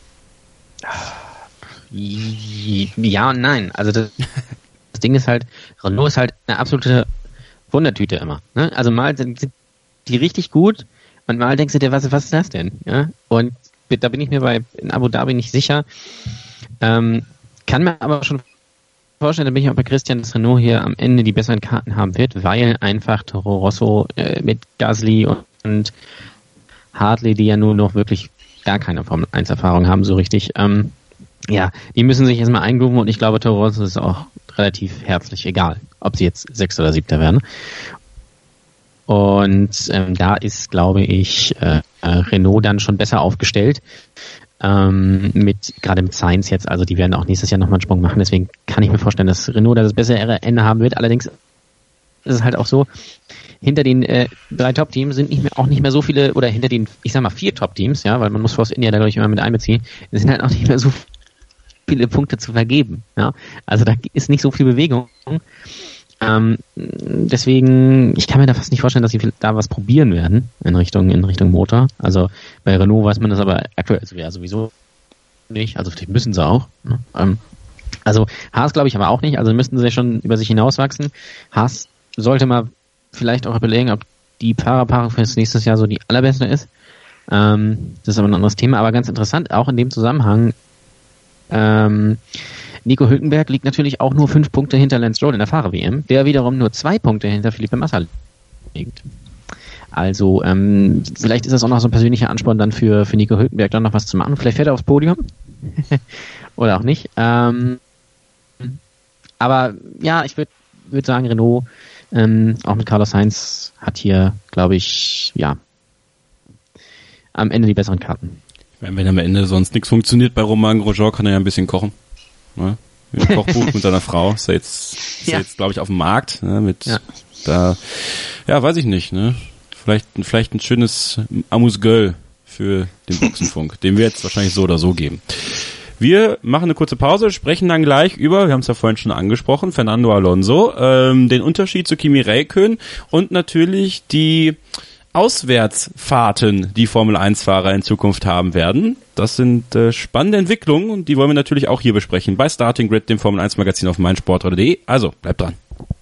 Ja und nein. Also das, das Ding ist halt, Renault ist halt eine absolute Wundertüte immer. Ne? Also mal sind die richtig gut, und mal denkst du dir, was, was ist das denn? Ja? Und da bin ich mir bei in Abu Dhabi nicht sicher. Ähm, kann mir aber schon vorstellen, da bin ich auch bei Christian, dass Renault hier am Ende die besseren Karten haben wird, weil einfach Toro Rosso äh, mit Gasly und, und Hartley, die ja nur noch wirklich gar keine Formel eins Erfahrung haben, so richtig, ähm, ja, die müssen sich erstmal eingrooven und ich glaube, Toro Rosso ist auch relativ herzlich egal, ob sie jetzt Sechster oder Siebter werden. Und ähm, da ist, glaube ich, äh, Renault dann schon besser aufgestellt. Ähm, mit gerade mit Sainz jetzt, also die werden auch nächstes Jahr nochmal einen Sprung machen. Deswegen kann ich mir vorstellen, dass Renault das bessere Ende haben wird. Allerdings ist es halt auch so, hinter den äh, drei Top-Teams sind nicht mehr, auch nicht mehr so viele, oder hinter den, ich sag mal, vier Top-Teams, ja, weil man muss Force India da, glaube ich, immer mit einbeziehen, es sind halt auch nicht mehr so viele Punkte zu vergeben. Ja? Also da ist nicht so viel Bewegung. Ähm, deswegen, ich kann mir da fast nicht vorstellen, dass sie da was probieren werden in Richtung in Richtung Motor. Also bei Renault weiß man das aber aktuell ja, sowieso nicht. Also vielleicht müssen sie auch. Ne? Ähm, also Haas glaube ich aber auch nicht. Also müssten sie schon über sich hinauswachsen. Haas sollte mal vielleicht auch überlegen, ob die Fahrerpaarung für das nächste Jahr so die allerbeste ist. Ähm, das ist aber ein anderes Thema. Aber ganz interessant, auch in dem Zusammenhang, ähm, Nico Hülkenberg liegt natürlich auch nur fünf Punkte hinter Lance Stroll in der Fahrer-W M, der wiederum nur zwei Punkte hinter Felipe Massa liegt. Also ähm, vielleicht ist das auch noch so ein persönlicher Ansporn dann für, für Nico Hülkenberg, dann noch was zu machen. Vielleicht fährt er aufs Podium oder auch nicht. Ähm, aber ja, ich würde würd sagen, Renault, ähm, auch mit Carlos Sainz, hat hier, glaube ich, ja, am Ende die besseren Karten. Wenn am Ende sonst nichts funktioniert bei Romain Grosjean, kann er ja ein bisschen kochen. Ne? Mit dem Kochbuch mit seiner Frau. Ist er jetzt, ist ja. jetzt glaube ich, auf dem Markt. Ne? Mit ja. da, ja, weiß ich nicht. Ne? Vielleicht, vielleicht ein schönes Amuse-Gueule für den Boxenfunk, den wir jetzt wahrscheinlich so oder so geben. Wir machen eine kurze Pause, sprechen dann gleich über, wir haben es ja vorhin schon angesprochen, Fernando Alonso, ähm, den Unterschied zu Kimi Räikkönen und natürlich die Auswärtsfahrten, die Formel eins Fahrer in Zukunft haben werden. Das sind äh, spannende Entwicklungen und die wollen wir natürlich auch hier besprechen bei Starting Grid, dem Formel eins Magazin auf meinsportradio punkt de. Also, bleibt dran.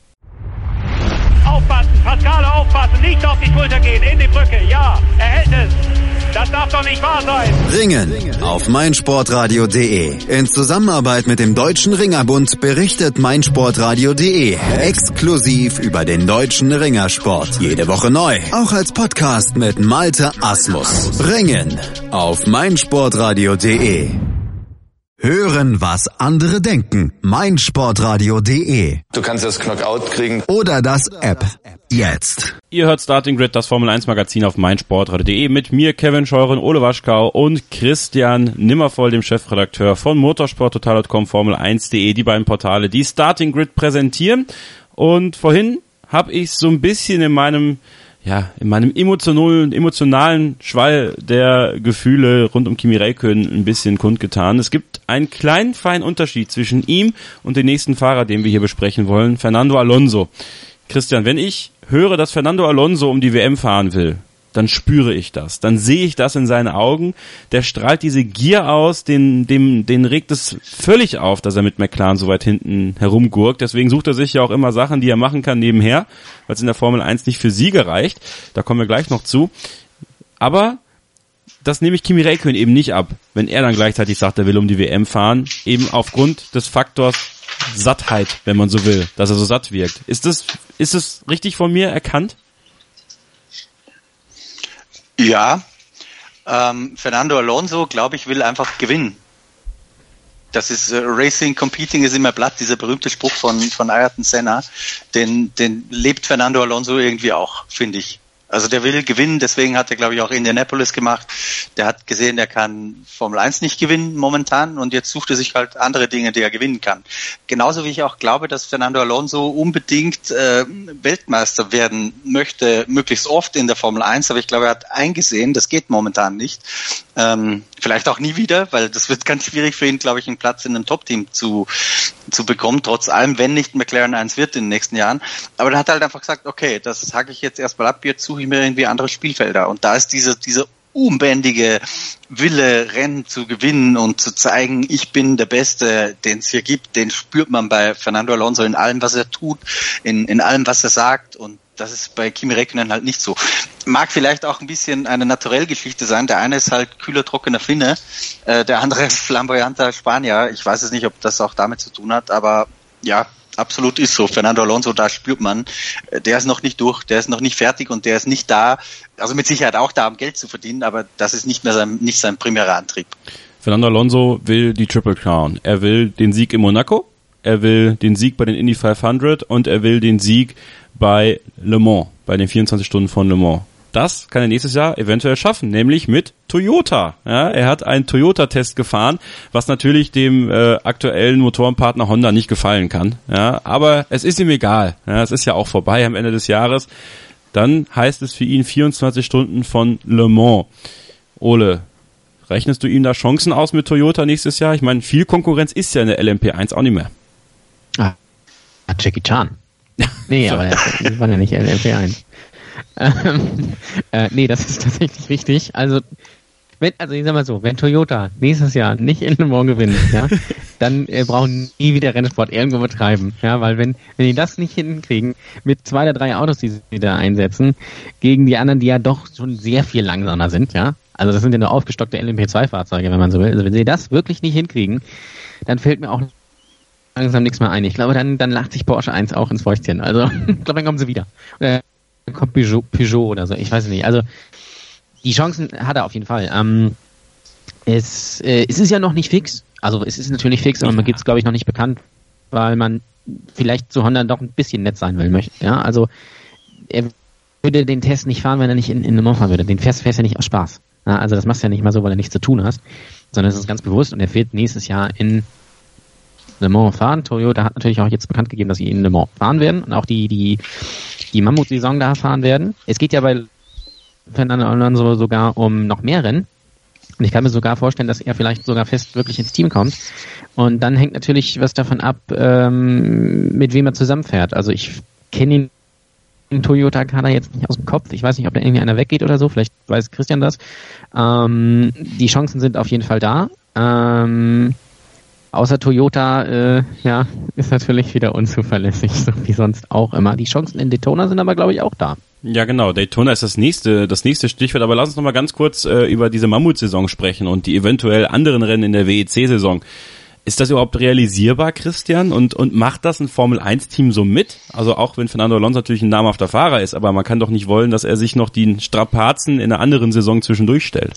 Aufpassen, Pascale, aufpassen, nicht auf die Schulter gehen, in die Brücke, ja, er hält es. Das darf doch nicht wahr sein. Ringen auf meinsportradio punkt de. In Zusammenarbeit mit dem Deutschen Ringerbund berichtet meinsportradio punkt de exklusiv über den deutschen Ringersport. Jede Woche neu. Auch als Podcast mit Malte Asmus. Ringen auf meinsportradio punkt de. Hören, was andere denken. meinsportradio punkt de. Du kannst das Knockout kriegen. Oder das App. Jetzt. Ihr hört Starting Grid, das Formel eins Magazin auf meinsportradio punkt de mit mir, Kevin Scheuren, Ole Waschkau und Christian Nimmervoll, dem Chefredakteur von motorsporttotal punkt com, Formel eins punkt de, die beiden Portale, die Starting Grid präsentieren. Und vorhin habe ich so ein bisschen in meinem ja, in meinem emotionalen, emotionalen Schwall der Gefühle rund um Kimi Räikkönen ein bisschen kundgetan. Es gibt einen kleinen, feinen Unterschied zwischen ihm und dem nächsten Fahrer, den wir hier besprechen wollen, Fernando Alonso. Christian, wenn ich höre, dass Fernando Alonso um die W M fahren will, dann spüre ich das, dann sehe ich das in seinen Augen, der strahlt diese Gier aus, den, dem, den regt es völlig auf, dass er mit McLaren so weit hinten herumgurkt, deswegen sucht er sich ja auch immer Sachen, die er machen kann nebenher, weil es in der Formel eins nicht für Siege reicht, da kommen wir gleich noch zu, aber das nehme ich Kimi Räikkönen eben nicht ab, wenn er dann gleichzeitig sagt, er will um die W M fahren, eben aufgrund des Faktors Sattheit, wenn man so will, dass er so satt wirkt. Ist das, ist das richtig von mir erkannt? Ja, ähm, Fernando Alonso, glaube ich, will einfach gewinnen. Das ist äh, Racing, Competing ist immer Blatt, dieser berühmte Spruch von von Ayrton Senna, den den lebt Fernando Alonso irgendwie auch, finde ich. Also der will gewinnen, deswegen hat er, glaube ich, auch Indianapolis gemacht. Der hat gesehen, er kann Formel eins nicht gewinnen momentan und jetzt sucht er sich halt andere Dinge, die er gewinnen kann. Genauso wie ich auch glaube, dass Fernando Alonso unbedingt äh, Weltmeister werden möchte, möglichst oft in der Formel eins, aber ich glaube, er hat eingesehen, das geht momentan nicht. Ähm, vielleicht auch nie wieder, weil das wird ganz schwierig für ihn, glaube ich, einen Platz in einem Top-Team zu zu bekommen, trotz allem, wenn nicht McLaren eins wird in den nächsten Jahren. Aber er hat halt einfach gesagt, okay, das hacke ich jetzt erstmal ab, jetzt suche ich mir irgendwie andere Spielfelder. Und da ist diese, diese unbändige Wille, Rennen zu gewinnen und zu zeigen, ich bin der Beste, den es hier gibt, den spürt man bei Fernando Alonso in allem, was er tut, in, in allem, was er sagt. Und das ist bei Kimi Räikkönen halt nicht so. Mag vielleicht auch ein bisschen eine Naturellgeschichte sein. Der eine ist halt kühler, trockener Finne, äh, der andere flamboyanter Spanier. Ich weiß es nicht, ob das auch damit zu tun hat, aber ja, absolut ist so. Fernando Alonso, da spürt man, der ist noch nicht durch, der ist noch nicht fertig und der ist nicht da, also mit Sicherheit auch da, um Geld zu verdienen, aber das ist nicht mehr sein, nicht sein primärer Antrieb. Fernando Alonso will die Triple Crown. Er will den Sieg in Monaco, er will den Sieg bei den Indy fünfhundert und er will den Sieg bei Le Mans, bei den vierundzwanzig Stunden von Le Mans. Das kann er nächstes Jahr eventuell schaffen, nämlich mit Toyota. Ja, er hat einen Toyota-Test gefahren, was natürlich dem äh, aktuellen Motorenpartner Honda nicht gefallen kann. Ja, aber es ist ihm egal. Ja, es ist ja auch vorbei am Ende des Jahres. Dann heißt es für ihn vierundzwanzig Stunden von Le Mans. Ole, rechnest du ihm da Chancen aus mit Toyota nächstes Jahr? Ich meine, viel Konkurrenz ist ja in der L M P eins auch nicht mehr. Ah, Jackie Chan. Nee, aber das war ja nicht L M P eins. Ähm, äh, nee, das ist tatsächlich richtig. Also, wenn, also ich sag mal so, wenn Toyota nächstes Jahr nicht in Le Mans gewinnt, ja, dann äh, brauchen nie wieder Rennsport irgendwo betreiben, ja, weil wenn wenn die das nicht hinkriegen mit zwei oder drei Autos, die sie da einsetzen, gegen die anderen, die ja doch schon sehr viel langsamer sind, ja, also das sind ja nur aufgestockte L M P zwei Fahrzeuge, wenn man so will. Also wenn sie das wirklich nicht hinkriegen, dann fällt mir auch langsam nichts mehr ein. Ich glaube, dann dann lacht sich Porsche eins auch ins Fäustchen. Also ich glaube, dann kommen sie wieder. Oder dann kommt Peugeot, Peugeot oder so, ich weiß nicht. Also die Chancen hat er auf jeden Fall. Ähm, es, äh, es ist ja noch nicht fix. Also es ist natürlich fix, aber man gibt es, glaube ich, noch nicht bekannt, weil man vielleicht zu Honda doch ein bisschen nett sein will möchte. Ja, also er würde den Test nicht fahren, wenn er nicht in, in Le Mans fahren würde. Den fährst, fährst ja nicht aus Spaß. Ja, also das machst du ja nicht mal so, weil er nichts zu tun hast, sondern es ist ganz bewusst und er wird nächstes Jahr in Le Mans fahren. Toyota hat natürlich auch jetzt bekannt gegeben, dass sie in Le Mans fahren werden und auch die, die, die Mammut-Saison da fahren werden. Es geht ja bei Fernando Alonso sogar um noch mehr Rennen. Und ich kann mir sogar vorstellen, dass er vielleicht sogar fest wirklich ins Team kommt. Und dann hängt natürlich was davon ab, ähm, mit wem er zusammenfährt. Also ich kenne ihn im Toyota-Kader jetzt nicht aus dem Kopf. Ich weiß nicht, ob da irgendwie einer weggeht oder so. Vielleicht weiß Christian das. Ähm, die Chancen sind auf jeden Fall da. Ähm, außer Toyota, äh, ja, ist natürlich wieder unzuverlässig, so wie sonst auch immer. Die Chancen in Daytona sind aber, glaube ich, auch da. Ja, genau. Daytona ist das nächste, das nächste Stichwort. Aber lass uns noch mal ganz kurz äh, über diese Mammut-Saison sprechen und die eventuell anderen Rennen in der W E C-Saison. Ist das überhaupt realisierbar, Christian? Und und macht das ein Formel eins Team so mit? Also auch wenn Fernando Alonso natürlich ein namhafter Fahrer ist, aber man kann doch nicht wollen, dass er sich noch die Strapazen in einer anderen Saison zwischendurch stellt.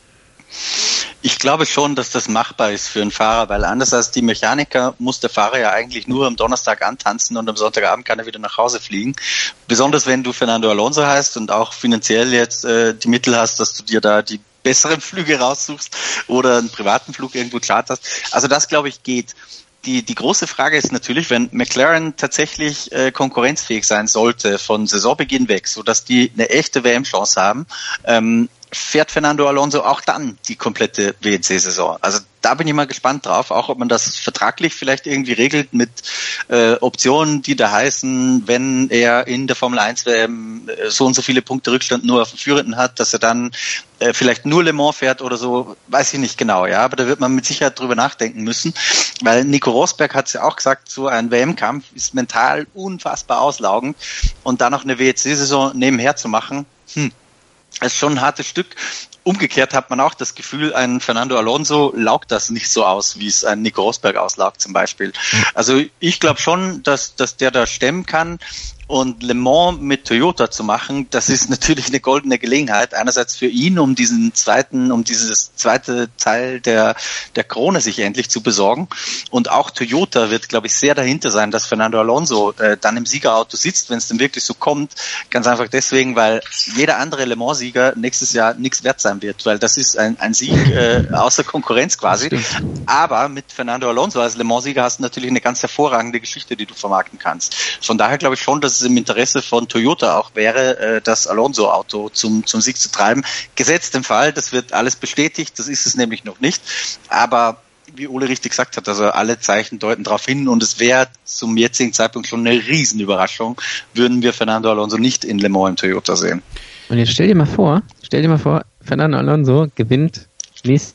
Ich glaube schon, dass das machbar ist für einen Fahrer, weil anders als die Mechaniker muss der Fahrer ja eigentlich nur am Donnerstag antanzen und am Sonntagabend kann er wieder nach Hause fliegen. Besonders wenn du Fernando Alonso heißt und auch finanziell jetzt äh, die Mittel hast, dass du dir da die besseren Flüge raussuchst oder einen privaten Flug irgendwo charterst. Also das, glaube ich, geht. Die, die große Frage ist natürlich, wenn McLaren tatsächlich äh, konkurrenzfähig sein sollte von Saisonbeginn weg, sodass die eine echte W M-Chance haben, ähm, fährt Fernando Alonso auch dann die komplette W E C-Saison. Also da bin ich mal gespannt drauf, auch ob man das vertraglich vielleicht irgendwie regelt mit äh, Optionen, die da heißen, wenn er in der Formel eins W M so und so viele Punkte Rückstand nur auf dem Führenden hat, dass er dann äh, vielleicht nur Le Mans fährt oder so, weiß ich nicht genau, ja, aber da wird man mit Sicherheit drüber nachdenken müssen, weil Nico Rosberg hat es ja auch gesagt, so ein W M-Kampf ist mental unfassbar auslaugend und dann noch eine W E C-Saison nebenher zu machen, hm, das ist schon ein hartes Stück. Umgekehrt hat man auch das Gefühl, ein Fernando Alonso laugt das nicht so aus, wie es ein Nico Rosberg auslaugt zum Beispiel. Also ich glaube schon, dass, dass der da stemmen kann. Und Le Mans mit Toyota zu machen, das ist natürlich eine goldene Gelegenheit. Einerseits für ihn, um diesen zweiten, um dieses zweite Teil der, der Krone sich endlich zu besorgen. Und auch Toyota wird, glaube ich, sehr dahinter sein, dass Fernando Alonso äh, dann im Siegerauto sitzt, wenn es denn wirklich so kommt. Ganz einfach deswegen, weil jeder andere Le Mans-Sieger nächstes Jahr nichts wert sein wird, weil das ist ein, ein Sieg äh, außer Konkurrenz quasi. Aber mit Fernando Alonso als Le Mans-Sieger hast du natürlich eine ganz hervorragende Geschichte, die du vermarkten kannst. Von daher glaube ich schon, dass es im Interesse von Toyota auch wäre, das Alonso-Auto zum, zum Sieg zu treiben. Gesetzt im Fall, das wird alles bestätigt, das ist es nämlich noch nicht. Aber wie Ole richtig gesagt hat, also alle Zeichen deuten darauf hin und es wäre zum jetzigen Zeitpunkt schon eine Riesenüberraschung, würden wir Fernando Alonso nicht in Le Mans im Toyota sehen. Und jetzt stell dir mal vor, stell dir mal vor, Fernando Alonso gewinnt nächstes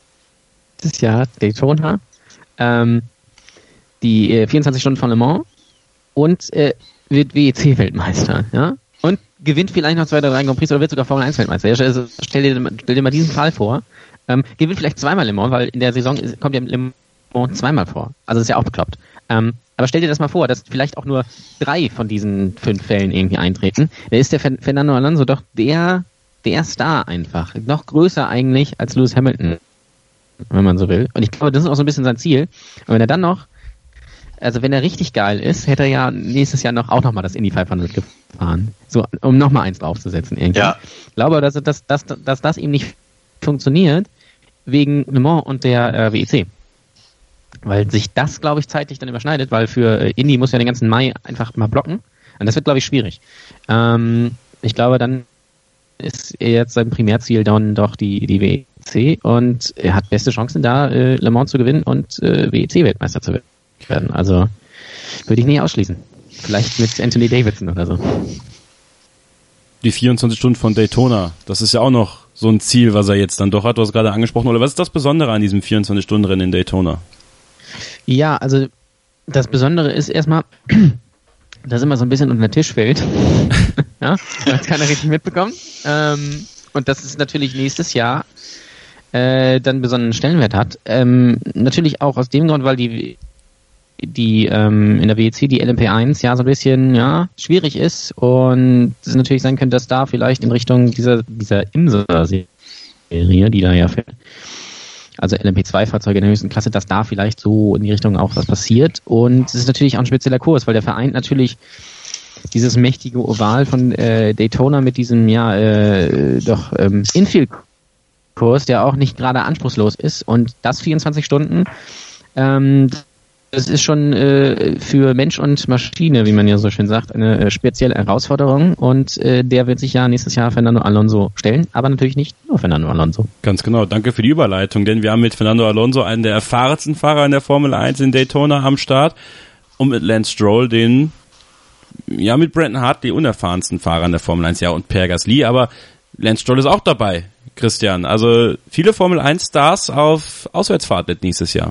Jahr Daytona, ähm, die äh, vierundzwanzig Stunden von Le Mans und äh, wird W E C-Weltmeister, ja, und gewinnt vielleicht noch zwei oder drei Grand Prix oder wird sogar Formel eins Weltmeister. Also stell dir, stell dir mal diesen Fall vor, ähm, gewinnt vielleicht zweimal Le Mans, weil in der Saison ist, kommt ja Le Mans zweimal vor. Also das ist ja auch bekloppt. Ähm, aber stell dir das mal vor, dass vielleicht auch nur drei von diesen fünf Fällen irgendwie eintreten. Da ist der Fernando Alonso doch der, der Star einfach. Noch größer eigentlich als Lewis Hamilton, wenn man so will. Und ich glaube, das ist auch so ein bisschen sein Ziel. Und wenn er dann noch also wenn er richtig geil ist, hätte er ja nächstes Jahr noch auch nochmal das Indy fünfhundert gefahren. So, um nochmal eins draufzusetzen irgendwie. Ja. Ich glaube, dass, dass, dass, dass das ihm nicht funktioniert wegen Le Mans und der äh, W E C. Weil sich das, glaube ich, zeitlich dann überschneidet, weil für äh, Indy muss ja den ganzen Mai einfach mal blocken. Und das wird, glaube ich, schwierig. Ähm, ich glaube, dann ist jetzt sein Primärziel dann doch die, die W E C und er hat beste Chancen da, äh, Le Mans zu gewinnen und äh, W E C-Weltmeister zu werden. Also würde ich nicht ausschließen. Vielleicht mit Anthony Davidson oder so. Die vierundzwanzig Stunden von Daytona, das ist ja auch noch so ein Ziel, was er jetzt dann doch hat. Du hast gerade angesprochen, oder was ist das Besondere an diesem vierundzwanzig Stunden Rennen in Daytona? Ja, also das Besondere ist erstmal, dass immer so ein bisschen unter den Tisch fällt. Ja, weil es keiner richtig mitbekommt. Ähm, und dass es natürlich nächstes Jahr äh, dann besonderen Stellenwert hat. Ähm, natürlich auch aus dem Grund, weil die die ähm, in der W E C die L M P eins ja so ein bisschen ja schwierig ist und es natürlich sein könnte, dass da vielleicht in Richtung dieser dieser IMSA-Serie, die da ja fährt, also L M P zwei Fahrzeuge in der höchsten Klasse, dass da vielleicht so in die Richtung auch was passiert. Und es ist natürlich auch ein spezieller Kurs, weil der vereint natürlich dieses mächtige Oval von äh, Daytona mit diesem ja äh, doch ähm, Infield-Kurs, der auch nicht gerade anspruchslos ist. Und das vierundzwanzig Stunden, ähm, das ist schon äh, für Mensch und Maschine, wie man ja so schön sagt, eine äh, spezielle Herausforderung. Und äh, der wird sich ja nächstes Jahr Fernando Alonso stellen, aber natürlich nicht nur Fernando Alonso. Ganz genau, danke für die Überleitung, denn wir haben mit Fernando Alonso einen der erfahrensten Fahrer in der Formel eins in Daytona am Start und mit Lance Stroll den, ja, mit Brandon Hartley unerfahrensten Fahrer in der Formel eins, ja, und Pierre Gasly, aber Lance Stroll ist auch dabei, Christian. Also viele Formel eins Stars auf Auswärtsfahrt mit nächstes Jahr.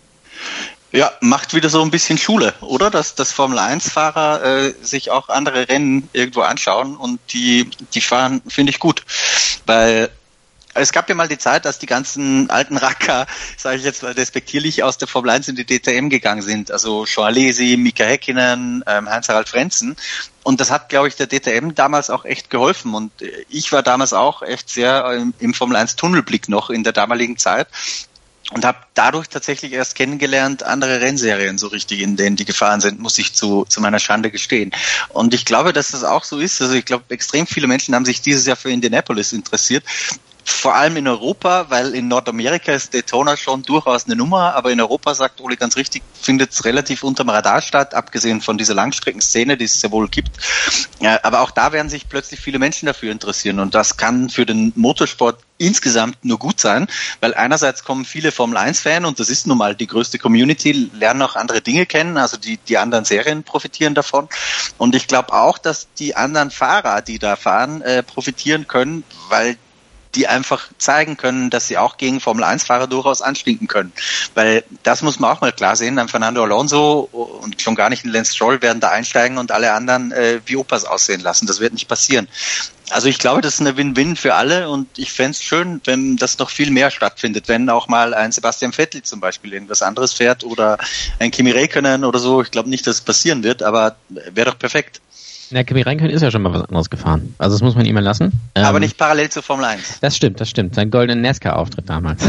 Ja, macht wieder so ein bisschen Schule, oder? Dass, dass Formel eins Fahrer äh, sich auch andere Rennen irgendwo anschauen und die, die fahren, finde ich gut. Weil es gab ja mal die Zeit, dass die ganzen alten Racker, sage ich jetzt mal despektierlich, aus der Formel eins in die D T M gegangen sind. Also Jean Alesi, Mika Häkkinen, ähm, Heinz-Harald Frentzen. Und das hat, glaube ich, der D T M damals auch echt geholfen. Und ich war damals auch echt sehr im, im Formel eins Tunnelblick noch in der damaligen Zeit. Und habe dadurch tatsächlich erst kennengelernt, andere Rennserien so richtig, in denen die gefahren sind, muss ich zu zu meiner Schande gestehen. Und ich glaube, dass das auch so ist. Also ich glaube, extrem viele Menschen haben sich dieses Jahr für Indianapolis interessiert. Vor allem in Europa, weil in Nordamerika ist Daytona schon durchaus eine Nummer, aber in Europa, sagt Oli ganz richtig, findet es relativ unterm Radar statt, abgesehen von dieser Langstreckenszene, die es sehr wohl gibt. Ja, aber auch da werden sich plötzlich viele Menschen dafür interessieren und das kann für den Motorsport insgesamt nur gut sein, weil einerseits kommen viele Formel eins Fans und das ist nun mal die größte Community, lernen auch andere Dinge kennen, also die die anderen Serien profitieren davon und ich glaube auch, dass die anderen Fahrer, die da fahren, äh, profitieren können, weil die einfach zeigen können, dass sie auch gegen Formel eins Fahrer durchaus anstinken können. Weil das muss man auch mal klar sehen, ein Fernando Alonso und schon gar nicht ein Lance Stroll werden da einsteigen und alle anderen äh, wie Opas aussehen lassen. Das wird nicht passieren. Also ich glaube, das ist eine Win-Win für alle und ich fände es schön, wenn das noch viel mehr stattfindet, wenn auch mal ein Sebastian Vettel zum Beispiel irgendwas anderes fährt oder ein Kimi Räikkönen oder so. Ich glaube nicht, dass es passieren wird, aber wäre doch perfekt. Na, Kimi Räikkönen ist ja schon mal was anderes gefahren. Also das muss man ihm lassen. Aber ähm, nicht parallel zur Formel eins. Das stimmt, das stimmt. Sein goldenen NASCAR-Auftritt damals.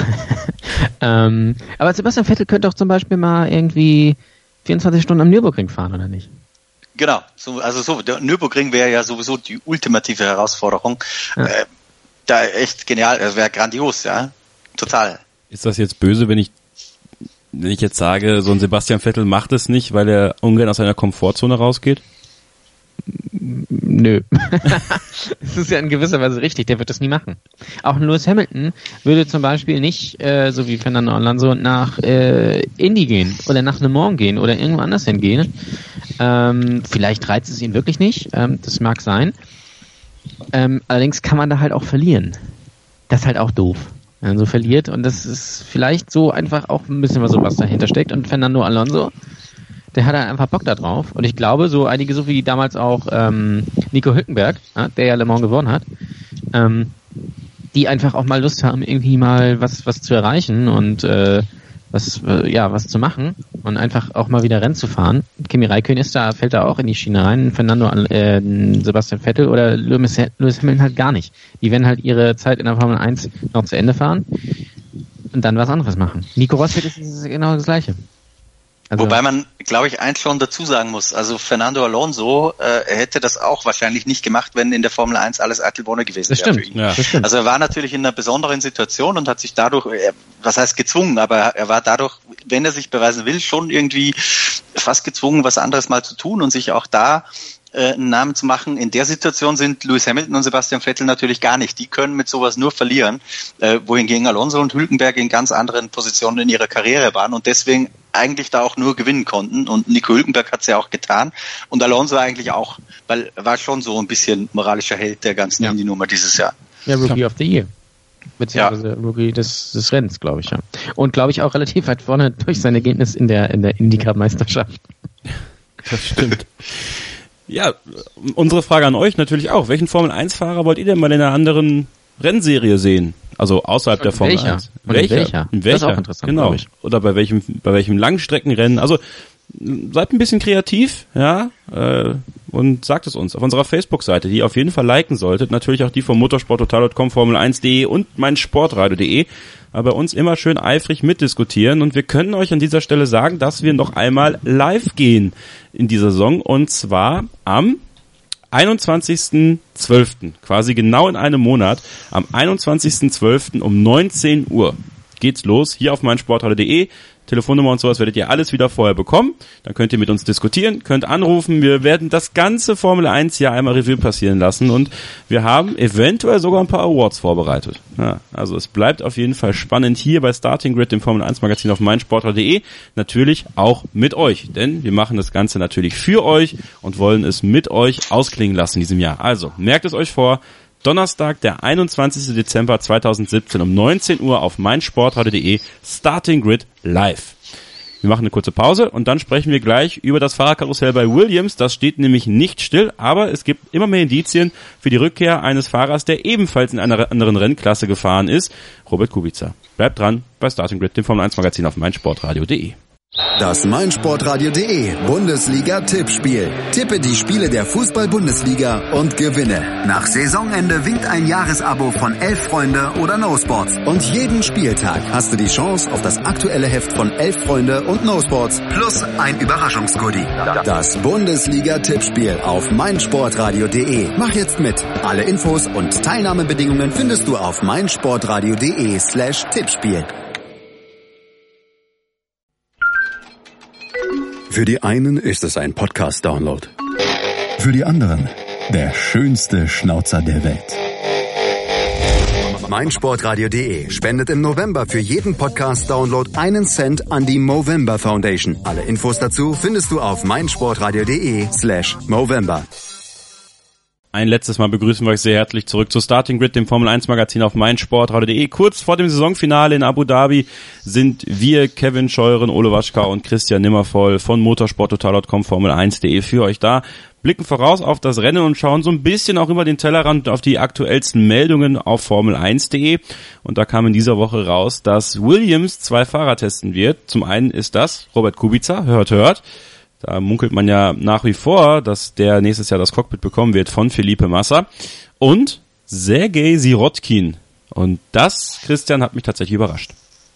ähm, aber Sebastian Vettel könnte doch zum Beispiel mal irgendwie vierundzwanzig Stunden am Nürburgring fahren, oder nicht? Genau. So, also so, der Nürburgring wäre ja sowieso die ultimative Herausforderung. Ja. Äh, da echt genial, das wäre grandios, ja. Total. Ist das jetzt böse, wenn ich wenn ich jetzt sage, so ein Sebastian Vettel macht es nicht, weil er ungern aus seiner Komfortzone rausgeht? Nö. Das ist ja in gewisser Weise richtig, der wird das nie machen. Auch Lewis Hamilton würde zum Beispiel nicht, äh, so wie Fernando Alonso, nach äh, Indy gehen oder nach Le Mans gehen oder irgendwo anders hingehen. Ähm, vielleicht reizt es ihn wirklich nicht, ähm, das mag sein. Ähm, allerdings kann man da halt auch verlieren. Das ist halt auch doof. Wenn man so verliert und das ist vielleicht so einfach auch ein bisschen was, so was dahinter steckt und Fernando Alonso, der hat einfach Bock da drauf. Und ich glaube, so einige, so wie damals auch ähm, Nico Hülkenberg, ja, der ja Le Mans gewonnen hat, ähm, die einfach auch mal Lust haben, irgendwie mal was was zu erreichen und äh, was äh, ja was zu machen und einfach auch mal wieder Rennen zu fahren. Kimi Räikkönen ist da, fällt da auch in die Schiene rein, Fernando äh, Sebastian Vettel oder Lewis, Lewis Hamilton halt gar nicht. Die werden halt ihre Zeit in der Formel eins noch zu Ende fahren und dann was anderes machen. Nico Rosberg ist genau das Gleiche. Also, wobei man, glaube ich, eins schon dazu sagen muss, also Fernando Alonso, äh, er hätte das auch wahrscheinlich nicht gemacht, wenn in der Formel eins alles eitel Wonne gewesen wäre für ihn. Ja. das stimmt. Also er war natürlich in einer besonderen Situation und hat sich dadurch, er, was heißt gezwungen, aber er war dadurch, wenn er sich beweisen will, schon irgendwie fast gezwungen, was anderes mal zu tun und sich auch da äh, einen Namen zu machen. In der Situation sind Lewis Hamilton und Sebastian Vettel natürlich gar nicht. Die können mit sowas nur verlieren, äh, wohingegen Alonso und Hülkenberg in ganz anderen Positionen in ihrer Karriere waren und deswegen eigentlich da auch nur gewinnen konnten. Und Nico Hülkenberg hat es ja auch getan. Und Alonso eigentlich auch, weil er war schon so ein bisschen moralischer Held der ganzen Ja. Indy-Nummer dieses Jahr. Ja, Rookie of the Year. Beziehungsweise ja. Rookie des, des Rennens, glaube ich, ja. Und glaube ich auch relativ weit vorne durch sein Ergebnis in der, in der IndyCar-Meisterschaft. Das stimmt. Ja, unsere Frage an euch natürlich auch. Welchen Formel eins Fahrer wollt ihr denn mal in einer anderen Rennserie sehen? Also außerhalb der Formel welcher? eins. Und Welcher? welcher? In welcher? Das ist auch interessant, genau. glaube ich. Oder bei welchem, bei welchem Langstreckenrennen. Also seid ein bisschen kreativ, ja, äh, und sagt es uns auf unserer Facebook-Seite, die ihr auf jeden Fall liken solltet. Natürlich auch die von motorsport total Punkt com, Formel eins Punkt de und meinsportradio Punkt de. Aber bei uns immer schön eifrig mitdiskutieren. Und wir können euch an dieser Stelle sagen, dass wir noch einmal live gehen in dieser Saison. Und zwar am einundzwanzigsten zwölften Quasi genau in einem Monat. Am einundzwanzigsten zwölften um neunzehn Uhr geht's los hier auf meinsportradio Punkt de. Telefonnummer und sowas werdet ihr alles wieder vorher bekommen. Dann könnt ihr mit uns diskutieren, könnt anrufen. Wir werden das ganze Formel eins Jahr einmal Revue passieren lassen und wir haben eventuell sogar ein paar Awards vorbereitet. Ja, also es bleibt auf jeden Fall spannend hier bei Starting Grid, dem Formel eins Magazin auf meinsportradio Punkt de. Natürlich auch mit euch, denn wir machen das Ganze natürlich für euch und wollen es mit euch ausklingen lassen in diesem Jahr. Also merkt es euch vor. Donnerstag, der einundzwanzigsten Dezember zweitausendsiebzehn um neunzehn Uhr auf meinsportradio Punkt de, Starting Grid live. Wir machen eine kurze Pause und dann sprechen wir gleich über das Fahrerkarussell bei Williams. Das steht nämlich nicht still, aber es gibt immer mehr Indizien für die Rückkehr eines Fahrers, der ebenfalls in einer anderen Rennklasse gefahren ist, Robert Kubica. Bleibt dran bei Starting Grid, dem Formel eins Magazin auf meinsportradio Punkt de. Das meinsportradio Punkt de Bundesliga-Tippspiel. Tippe die Spiele der Fußball-Bundesliga und gewinne. Nach Saisonende winkt ein Jahresabo von Elf Freunde oder No Sports. Und jeden Spieltag hast du die Chance auf das aktuelle Heft von Elf Freunde und No Sports plus ein Überraschungsgoodie. Das Bundesliga-Tippspiel auf meinsportradio Punkt de. Mach jetzt mit. Alle Infos und Teilnahmebedingungen findest du auf meinsportradio Punkt de slash Tippspiel. Für die einen ist es ein Podcast-Download. Für die anderen der schönste Schnauzer der Welt. meinsportradio Punkt de spendet im November für jeden Podcast-Download einen Cent an die Movember Foundation. Alle Infos dazu findest du auf meinsportradio Punkt de slash Movember. Ein letztes Mal begrüßen wir euch sehr herzlich zurück zu Starting Grid, dem Formel eins Magazin auf meinsportradio Punkt de. Kurz vor dem Saisonfinale in Abu Dhabi sind wir, Kevin Scheuren, Ole Waschkau und Christian Nimmervoll von motorsport total Punkt com, Formel eins Punkt de für euch da. Blicken voraus auf das Rennen und schauen so ein bisschen auch über den Tellerrand auf die aktuellsten Meldungen auf Formel eins Punkt de. Und da kam in dieser Woche raus, dass Williams zwei Fahrer testen wird. Zum einen ist das Robert Kubica, hört, hört. Da munkelt man ja nach wie vor, dass der nächstes Jahr das Cockpit bekommen wird von Felipe Massa. Und Sergej Sirotkin. Und das, Christian, hat mich tatsächlich überrascht.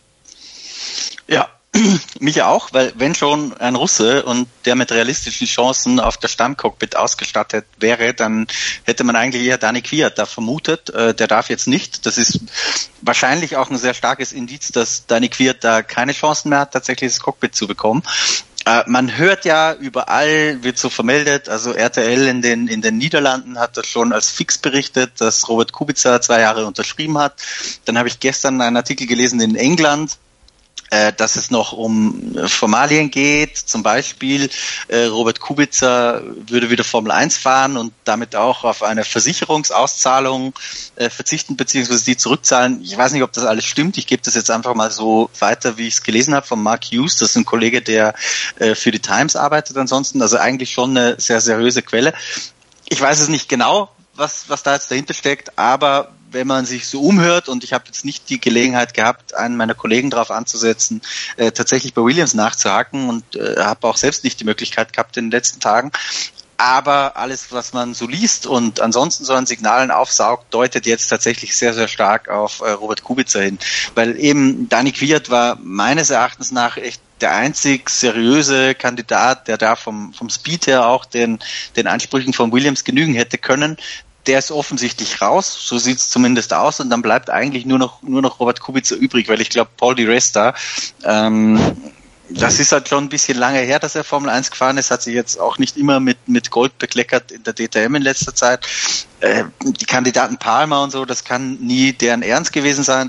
Ja, mich auch, weil wenn schon ein Russe und der mit realistischen Chancen auf der Stammcockpit ausgestattet wäre, dann hätte man eigentlich eher Dani Kvyat da vermutet. Der darf jetzt nicht. Das ist wahrscheinlich auch ein sehr starkes Indiz, dass Dani Kvyat da keine Chancen mehr hat, tatsächlich das Cockpit zu bekommen. Äh, man hört ja überall, wird so vermeldet, also R T L in den in den Niederlanden hat das schon als fix berichtet, dass Robert Kubica zwei Jahre unterschrieben hat. Dann habe ich gestern einen Artikel gelesen in England, äh, dass es noch um Formalien geht. Zum Beispiel äh, Robert Kubica würde wieder Formel eins fahren und damit auch auf eine Versicherungsauszahlung äh, verzichten bzw. die zurückzahlen. Ich weiß nicht, ob das alles stimmt. Ich gebe das jetzt einfach mal so weiter, wie ich es gelesen habe von Mark Hughes. Das ist ein Kollege, der äh, für die Times arbeitet ansonsten. Also eigentlich schon eine sehr seriöse Quelle. Ich weiß es nicht genau, was was da jetzt dahinter steckt, aber wenn man sich so umhört, und ich habe jetzt nicht die Gelegenheit gehabt, einen meiner Kollegen drauf anzusetzen, äh, tatsächlich bei Williams nachzuhaken und äh, habe auch selbst nicht die Möglichkeit gehabt in den letzten Tagen. Aber alles, was man so liest und ansonsten so an Signalen aufsaugt, deutet jetzt tatsächlich sehr, sehr stark auf äh, Robert Kubica hin. Weil eben Dani Kvyat war meines Erachtens nach echt der einzig seriöse Kandidat, der da vom, vom Speed her auch den, den Ansprüchen von Williams genügen hätte können. Der ist offensichtlich raus, so sieht's zumindest aus, und dann bleibt eigentlich nur noch nur noch Robert Kubica übrig, weil ich glaube, Paul di Resta, ähm, das ist halt schon ein bisschen lange her, dass er Formel eins gefahren ist, hat sich jetzt auch nicht immer mit mit Gold bekleckert in der D T M in letzter Zeit. Äh, die Kandidaten Palmer und so, das kann nie deren Ernst gewesen sein.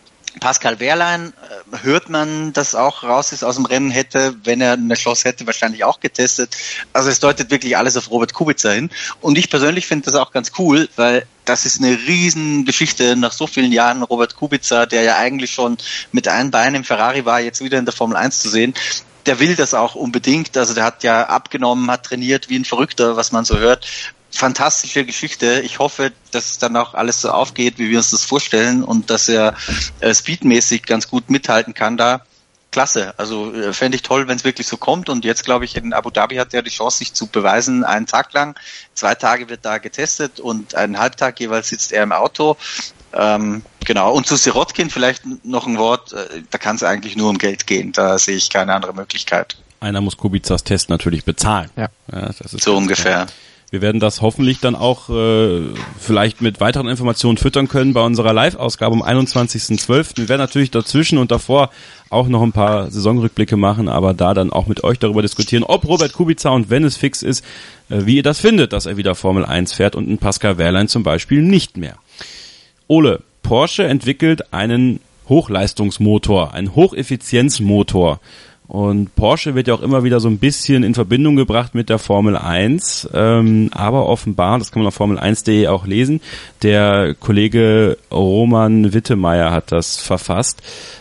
Pascal Wehrlein, äh, hört man, dass auch raus ist aus dem Rennen, hätte, wenn er eine Chance hätte, wahrscheinlich auch getestet. Also es deutet wirklich alles auf Robert Kubica hin. Und ich persönlich finde das auch ganz cool, weil das ist eine riesen Geschichte nach so vielen Jahren. Robert Kubica, der ja eigentlich schon mit einem Bein im Ferrari war, jetzt wieder in der Formel eins zu sehen. Der will das auch unbedingt. Also der hat ja abgenommen, hat trainiert wie ein Verrückter, was man so hört. Fantastische Geschichte. Ich hoffe, dass dann auch alles so aufgeht, wie wir uns das vorstellen, und dass er äh, speedmäßig ganz gut mithalten kann da. Klasse. Also äh, fände ich toll, wenn es wirklich so kommt. Und jetzt, glaube ich, in Abu Dhabi hat er die Chance, sich zu beweisen, einen Tag lang. Zwei Tage wird da getestet und einen Halbtag jeweils sitzt er im Auto. Ähm, genau. Und zu Sirotkin vielleicht noch ein Wort. Äh, da kann es eigentlich nur um Geld gehen. Da sehe ich keine andere Möglichkeit. Einer muss Kubicas Test natürlich bezahlen. Ja, ja das ist so ungefähr. Klar. Wir werden das hoffentlich dann auch äh, vielleicht mit weiteren Informationen füttern können bei unserer Live-Ausgabe am einundzwanzigsten zwölften Wir werden natürlich dazwischen und davor auch noch ein paar Saisonrückblicke machen, aber da dann auch mit euch darüber diskutieren, ob Robert Kubica, und wenn es fix ist, äh, wie ihr das findet, dass er wieder Formel eins fährt und ein Pascal Wehrlein zum Beispiel nicht mehr. Ole, Porsche entwickelt einen Hochleistungsmotor, einen Hocheffizienzmotor. Und Porsche wird ja auch immer wieder so ein bisschen in Verbindung gebracht mit der Formel eins, ähm, aber offenbar, das kann man auf Formel eins punkt de auch lesen, der Kollege Roman Wittemeyer hat das verfasst,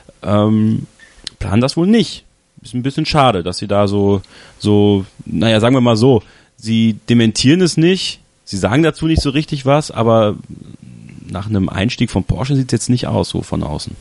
ähm, planen das wohl nicht. Ist ein bisschen schade, dass sie da so, so, naja, sagen wir mal so, sie dementieren es nicht, sie sagen dazu nicht so richtig was, aber nach einem Einstieg von Porsche sieht es jetzt nicht aus, so von außen.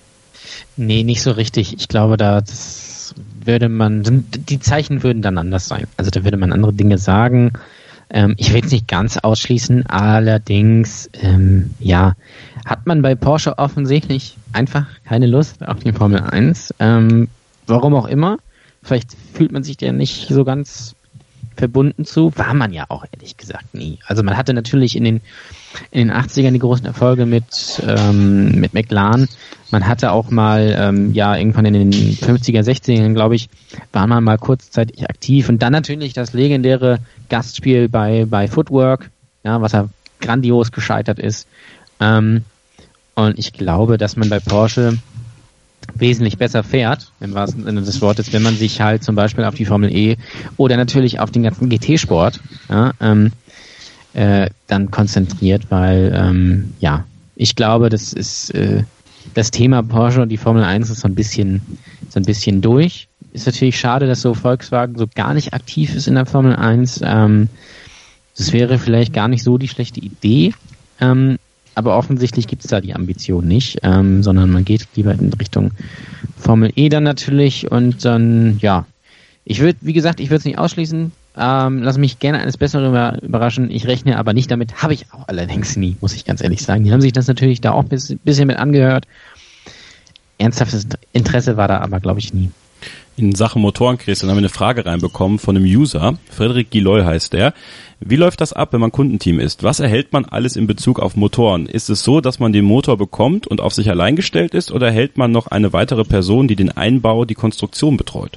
Nee, nicht so richtig. Ich glaube, da das würde man, die Zeichen würden dann anders sein. Also da würde man andere Dinge sagen. Ähm, ich will es nicht ganz ausschließen, allerdings, ähm, ja, hat man bei Porsche offensichtlich einfach keine Lust auf die Formel eins. Ähm, warum auch immer. Vielleicht fühlt man sich ja nicht so ganz verbunden zu. War man ja auch ehrlich gesagt nie. Also man hatte natürlich in den in den achtzigern die großen Erfolge mit ähm, mit McLaren. Man hatte auch mal, ähm, ja, irgendwann in den fünfziger, sechzigern, glaube ich, war man mal kurzzeitig aktiv. Und dann natürlich das legendäre Gastspiel bei bei Footwork, ja, was ja grandios gescheitert ist. Ähm, und ich glaube, dass man bei Porsche wesentlich besser fährt, im wahrsten Sinne des Wortes, wenn man sich halt zum Beispiel auf die Formel E oder natürlich auf den ganzen G T-Sport ja, ähm, äh, dann konzentriert, weil ähm, ja, ich glaube, das ist äh, das Thema Porsche und die Formel eins ist so ein bisschen so ein bisschen durch. Ist natürlich schade, dass so Volkswagen so gar nicht aktiv ist in der Formel eins. Ähm, das wäre vielleicht gar nicht so die schlechte Idee, ähm, aber offensichtlich gibt es da die Ambition nicht, ähm, sondern man geht lieber in Richtung Formel E dann natürlich und dann, ja, ich würde, wie gesagt, ich würde es nicht ausschließen, ähm, lass mich gerne eines Besseren überraschen, ich rechne aber nicht damit, habe ich auch allerdings nie, muss ich ganz ehrlich sagen. Die haben sich das natürlich da auch ein bisschen mit angehört. Ernsthaftes Interesse war da aber, glaube ich, nie. In Sachen Motoren, Christian, haben wir eine Frage reinbekommen von einem User. Frederik Giloy heißt der. Wie läuft das ab, wenn man Kundenteam ist? Was erhält man alles in Bezug auf Motoren? Ist es so, dass man den Motor bekommt und auf sich allein gestellt ist, oder erhält man noch eine weitere Person, die den Einbau, die Konstruktion betreut?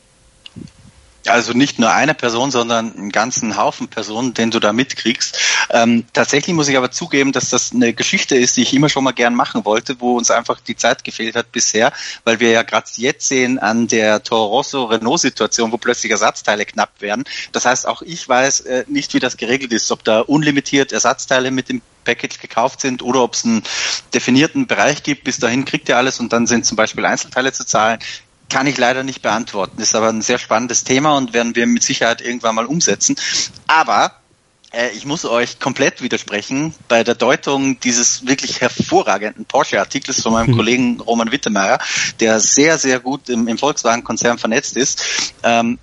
Also nicht nur eine Person, sondern einen ganzen Haufen Personen, den du da mitkriegst. Ähm, tatsächlich muss ich aber zugeben, dass das eine Geschichte ist, die ich immer schon mal gern machen wollte, wo uns einfach die Zeit gefehlt hat bisher, weil wir ja gerade jetzt sehen an der Toro Rosso Renault-Situation, wo plötzlich Ersatzteile knapp werden. Das heißt, auch ich weiß äh, nicht, wie das geregelt ist, ob da unlimitiert Ersatzteile mit dem Package gekauft sind oder ob es einen definierten Bereich gibt. Bis dahin kriegt ihr alles und dann sind zum Beispiel Einzelteile zu zahlen. Kann ich leider nicht beantworten. Das ist aber ein sehr spannendes Thema und werden wir mit Sicherheit irgendwann mal umsetzen. Aber äh, ich muss euch komplett widersprechen bei der Deutung dieses wirklich hervorragenden Porsche-Artikels von meinem mhm. Kollegen Roman Wittemeyer, der sehr, sehr gut im, im Volkswagen-Konzern vernetzt ist. Ähm,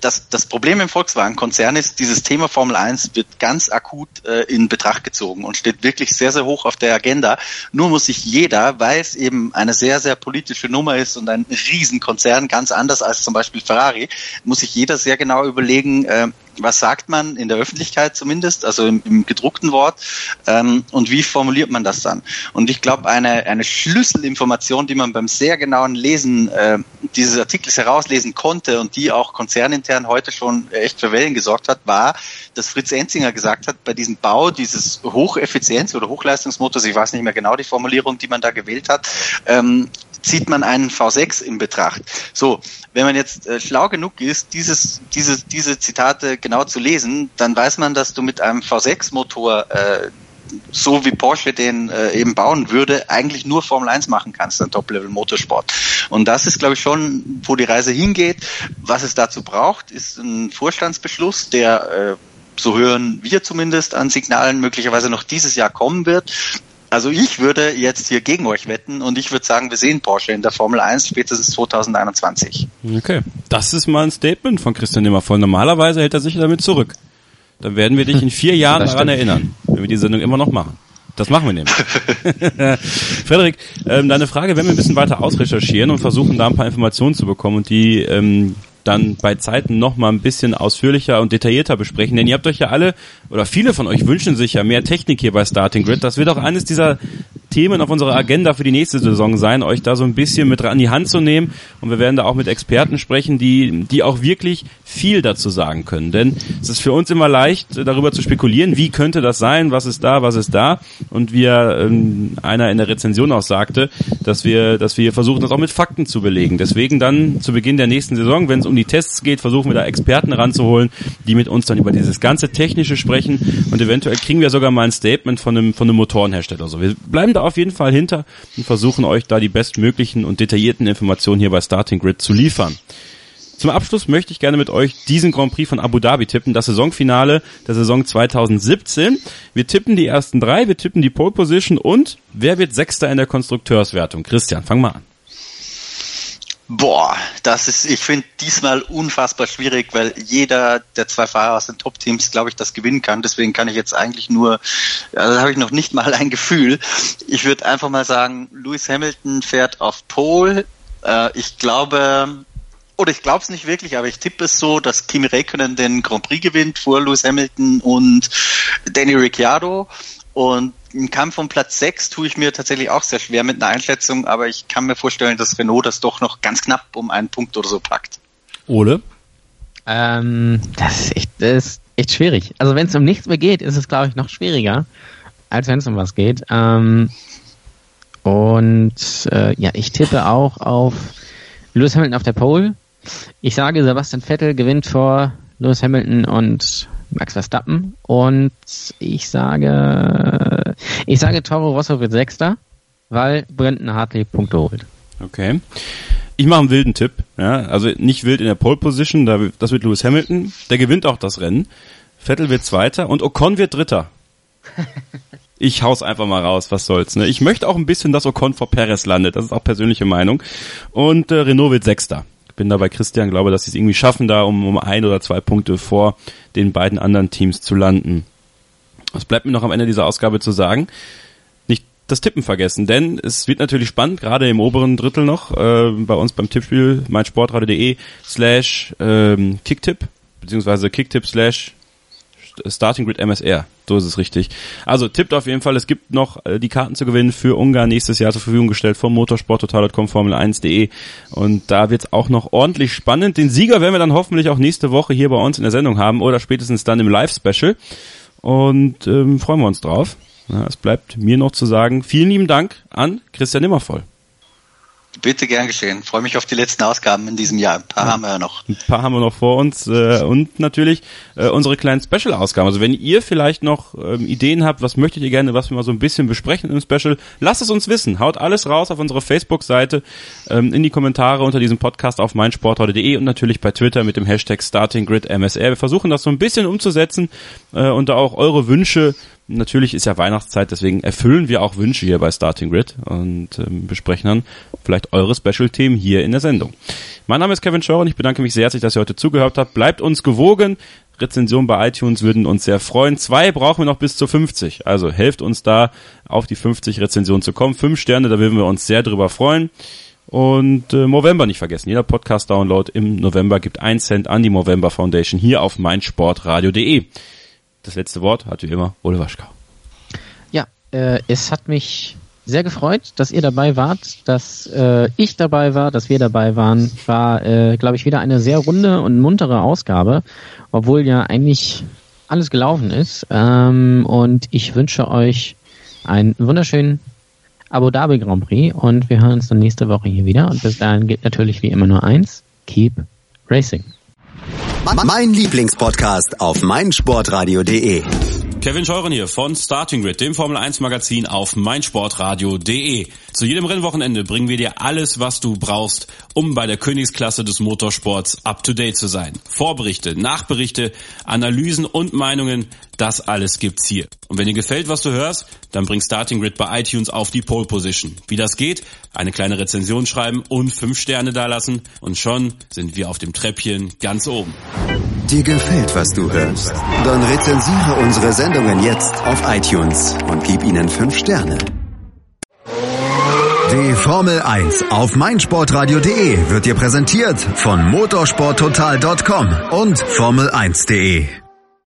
Das, das Problem im Volkswagen-Konzern ist, dieses Thema Formel eins wird ganz akut äh, in Betracht gezogen und steht wirklich sehr, sehr hoch auf der Agenda. Nur muss sich jeder, weil es eben eine sehr, sehr politische Nummer ist und ein Riesenkonzern, ganz anders als zum Beispiel Ferrari, muss sich jeder sehr genau überlegen, äh, was sagt man in der Öffentlichkeit zumindest, also im, im gedruckten Wort, ähm, und wie formuliert man das dann? Und ich glaube, eine, eine Schlüsselinformation, die man beim sehr genauen Lesen äh, dieses Artikels herauslesen konnte und die auch konzernintern heute schon echt für Wellen gesorgt hat, war, dass Fritz Enzinger gesagt hat, bei diesem Bau dieses Hocheffizienz- oder Hochleistungsmotors, ich weiß nicht mehr genau die Formulierung, die man da gewählt hat, ähm, zieht man einen V sechs in Betracht. So, wenn man jetzt äh, schlau genug ist, dieses, diese, diese Zitate genau zu lesen, dann weiß man, dass du mit einem V sechs Motor, äh, so wie Porsche den äh, eben bauen würde, eigentlich nur Formel eins machen kannst, ein Top-Level-Motorsport. Und das ist, glaube ich, schon, wo die Reise hingeht. Was es dazu braucht, ist ein Vorstandsbeschluss, der, äh, so hören wir zumindest an Signalen, möglicherweise noch dieses Jahr kommen wird. Also ich würde jetzt hier gegen euch wetten und ich würde sagen, wir sehen Porsche in der Formel eins spätestens zwanzig einundzwanzig. Okay, das ist mal ein Statement von Christian Nimmervoll. Normalerweise hält er sich damit zurück. Dann werden wir dich in vier Jahren daran erinnern, wenn wir die Sendung immer noch machen. Das machen wir nämlich. Frederik, ähm, deine Frage werden wir ein bisschen weiter ausrecherchieren und versuchen, da ein paar Informationen zu bekommen und die ähm, dann bei Zeiten noch mal ein bisschen ausführlicher und detaillierter besprechen, denn ihr habt euch ja alle, oder viele von euch wünschen sich ja mehr Technik hier bei Starting Grid. Das wird auch eines dieser Themen auf unserer Agenda für die nächste Saison sein, euch da so ein bisschen mit an die Hand zu nehmen, und wir werden da auch mit Experten sprechen, die die auch wirklich viel dazu sagen können, denn es ist für uns immer leicht, darüber zu spekulieren, wie könnte das sein, was ist da, was ist da, und wie ähm, einer in der Rezension auch sagte, dass wir dass wir versuchen, das auch mit Fakten zu belegen. Deswegen dann zu Beginn der nächsten Saison, wenn es um die Tests geht, versuchen wir da Experten ranzuholen, die mit uns dann über dieses ganze Technische sprechen, und eventuell kriegen wir sogar mal ein Statement von einem von einem Motorenhersteller. Also wir bleiben da auf jeden Fall hinter und versuchen euch da die bestmöglichen und detaillierten Informationen hier bei Starting Grid zu liefern. Zum Abschluss möchte ich gerne mit euch diesen Grand Prix von Abu Dhabi tippen, das Saisonfinale der Saison zwanzig siebzehn. Wir tippen die ersten drei, wir tippen die Pole Position und wer wird Sechster in der Konstrukteurswertung? Christian, fang mal an. Boah, das ist, ich finde diesmal unfassbar schwierig, weil jeder der zwei Fahrer aus den Top-Teams, glaube ich, das gewinnen kann. Deswegen kann ich jetzt eigentlich nur, also da habe ich noch nicht mal ein Gefühl. Ich würde einfach mal sagen, Lewis Hamilton fährt auf Pole. Äh, ich glaube, oder ich glaube es nicht wirklich, aber ich tippe es so, dass Kimi Räikkönen den Grand Prix gewinnt vor Lewis Hamilton und Danny Ricciardo. Und im Kampf um Platz sechs tue ich mir tatsächlich auch sehr schwer mit einer Einschätzung, aber ich kann mir vorstellen, dass Renault das doch noch ganz knapp um einen Punkt oder so packt. Ole? Ähm, das ist echt, das ist echt schwierig. Also wenn es um nichts mehr geht, ist es, glaube ich, noch schwieriger, als wenn es um was geht. Ähm, und äh, ja, ich tippe auch auf Lewis Hamilton auf der Pole. Ich sage, Sebastian Vettel gewinnt vor Lewis Hamilton und Max Verstappen, und ich sage, ich sage, Toro Rosso wird Sechster, weil Brendan Hartley Punkte holt. Okay. Ich mache einen wilden Tipp, ja, also nicht wild in der Pole Position, da, das wird Lewis Hamilton, der gewinnt auch das Rennen. Vettel wird Zweiter und Ocon wird Dritter. Ich hau's einfach mal raus, was soll's, ne? Ich möchte auch ein bisschen, dass Ocon vor Perez landet, das ist auch persönliche Meinung. Und äh, Renault wird Sechster. Bin da bei Christian, glaube, dass sie es irgendwie schaffen, da um, um ein oder zwei Punkte vor den beiden anderen Teams zu landen. Was bleibt mir noch am Ende dieser Ausgabe zu sagen? Nicht das Tippen vergessen, denn es wird natürlich spannend, gerade im oberen Drittel noch, äh, bei uns beim Tippspiel meinsportradio.de slash ähm, Kicktipp, beziehungsweise Kicktipp slash Starting Grid M S R, so ist es richtig. Also tippt auf jeden Fall, es gibt noch äh, die Karten zu gewinnen für Ungarn nächstes Jahr zur Verfügung gestellt vom motorsporttotal punkt com, Formel eins punkt de, und da wird's auch noch ordentlich spannend. Den Sieger werden wir dann hoffentlich auch nächste Woche hier bei uns in der Sendung haben oder spätestens dann im Live-Special, und ähm, freuen wir uns drauf. Ja, es bleibt mir noch zu sagen, vielen lieben Dank an Christian Nimmervoll. Bitte gern geschehen. Freue mich auf die letzten Ausgaben in diesem Jahr. Ein paar ja. haben wir ja noch. Ein paar haben wir noch vor uns äh, und natürlich äh, unsere kleinen Special-Ausgaben. Also wenn ihr vielleicht noch ähm, Ideen habt, was möchtet ihr gerne, was wir mal so ein bisschen besprechen im Special, lasst es uns wissen. Haut alles raus auf unsere Facebook-Seite, ähm, in die Kommentare unter diesem Podcast auf meinsportradio punkt de und natürlich bei Twitter mit dem Hashtag StartingGridMSR. Wir versuchen das so ein bisschen umzusetzen äh, und da auch eure Wünsche natürlich ist ja Weihnachtszeit, deswegen erfüllen wir auch Wünsche hier bei Starting Grid und ähm, besprechen dann vielleicht eure Special-Themen hier in der Sendung. Mein Name ist Kevin Scheurer und ich bedanke mich sehr herzlich, dass ihr heute zugehört habt. Bleibt uns gewogen. Rezensionen bei iTunes würden uns sehr freuen. Zwei brauchen wir noch bis zu fünfzig. Also helft uns da, auf die fünfzig Rezensionen zu kommen. Fünf Sterne, da würden wir uns sehr drüber freuen. Und äh, Movember nicht vergessen. Jeder Podcast-Download im November gibt einen Cent an die Movember Foundation hier auf meinsportradio punkt de. Das letzte Wort hat wie immer Ole Waschkau. Ja, äh, es hat mich sehr gefreut, dass ihr dabei wart, dass äh, ich dabei war, dass wir dabei waren. War, äh, glaube ich, wieder eine sehr runde und muntere Ausgabe, obwohl ja eigentlich alles gelaufen ist. Ähm, und ich wünsche euch einen wunderschönen Abu Dhabi Grand Prix und wir hören uns dann nächste Woche hier wieder. Und bis dahin gilt natürlich wie immer nur eins: Keep Racing. Mein Lieblingspodcast auf meinsportradio punkt de. Kevin Scheuren hier von Starting Grid, dem Formel eins Magazin auf meinsportradio punkt de. Zu jedem Rennwochenende bringen wir dir alles, was du brauchst, um bei der Königsklasse des Motorsports up to date zu sein. Vorberichte, Nachberichte, Analysen und Meinungen, das alles gibt's hier. Und wenn dir gefällt, was du hörst, dann bring Starting Grid bei iTunes auf die Pole Position. Wie das geht? Eine kleine Rezension schreiben und fünf Sterne dalassen und schon sind wir auf dem Treppchen ganz oben. Dir gefällt, was du hörst? Dann rezensiere unsere Sendungen jetzt auf iTunes und gib ihnen fünf Sterne. Die Formel eins auf meinsportradio punkt de wird dir präsentiert von motorsport total punkt com und formel eins punkt de.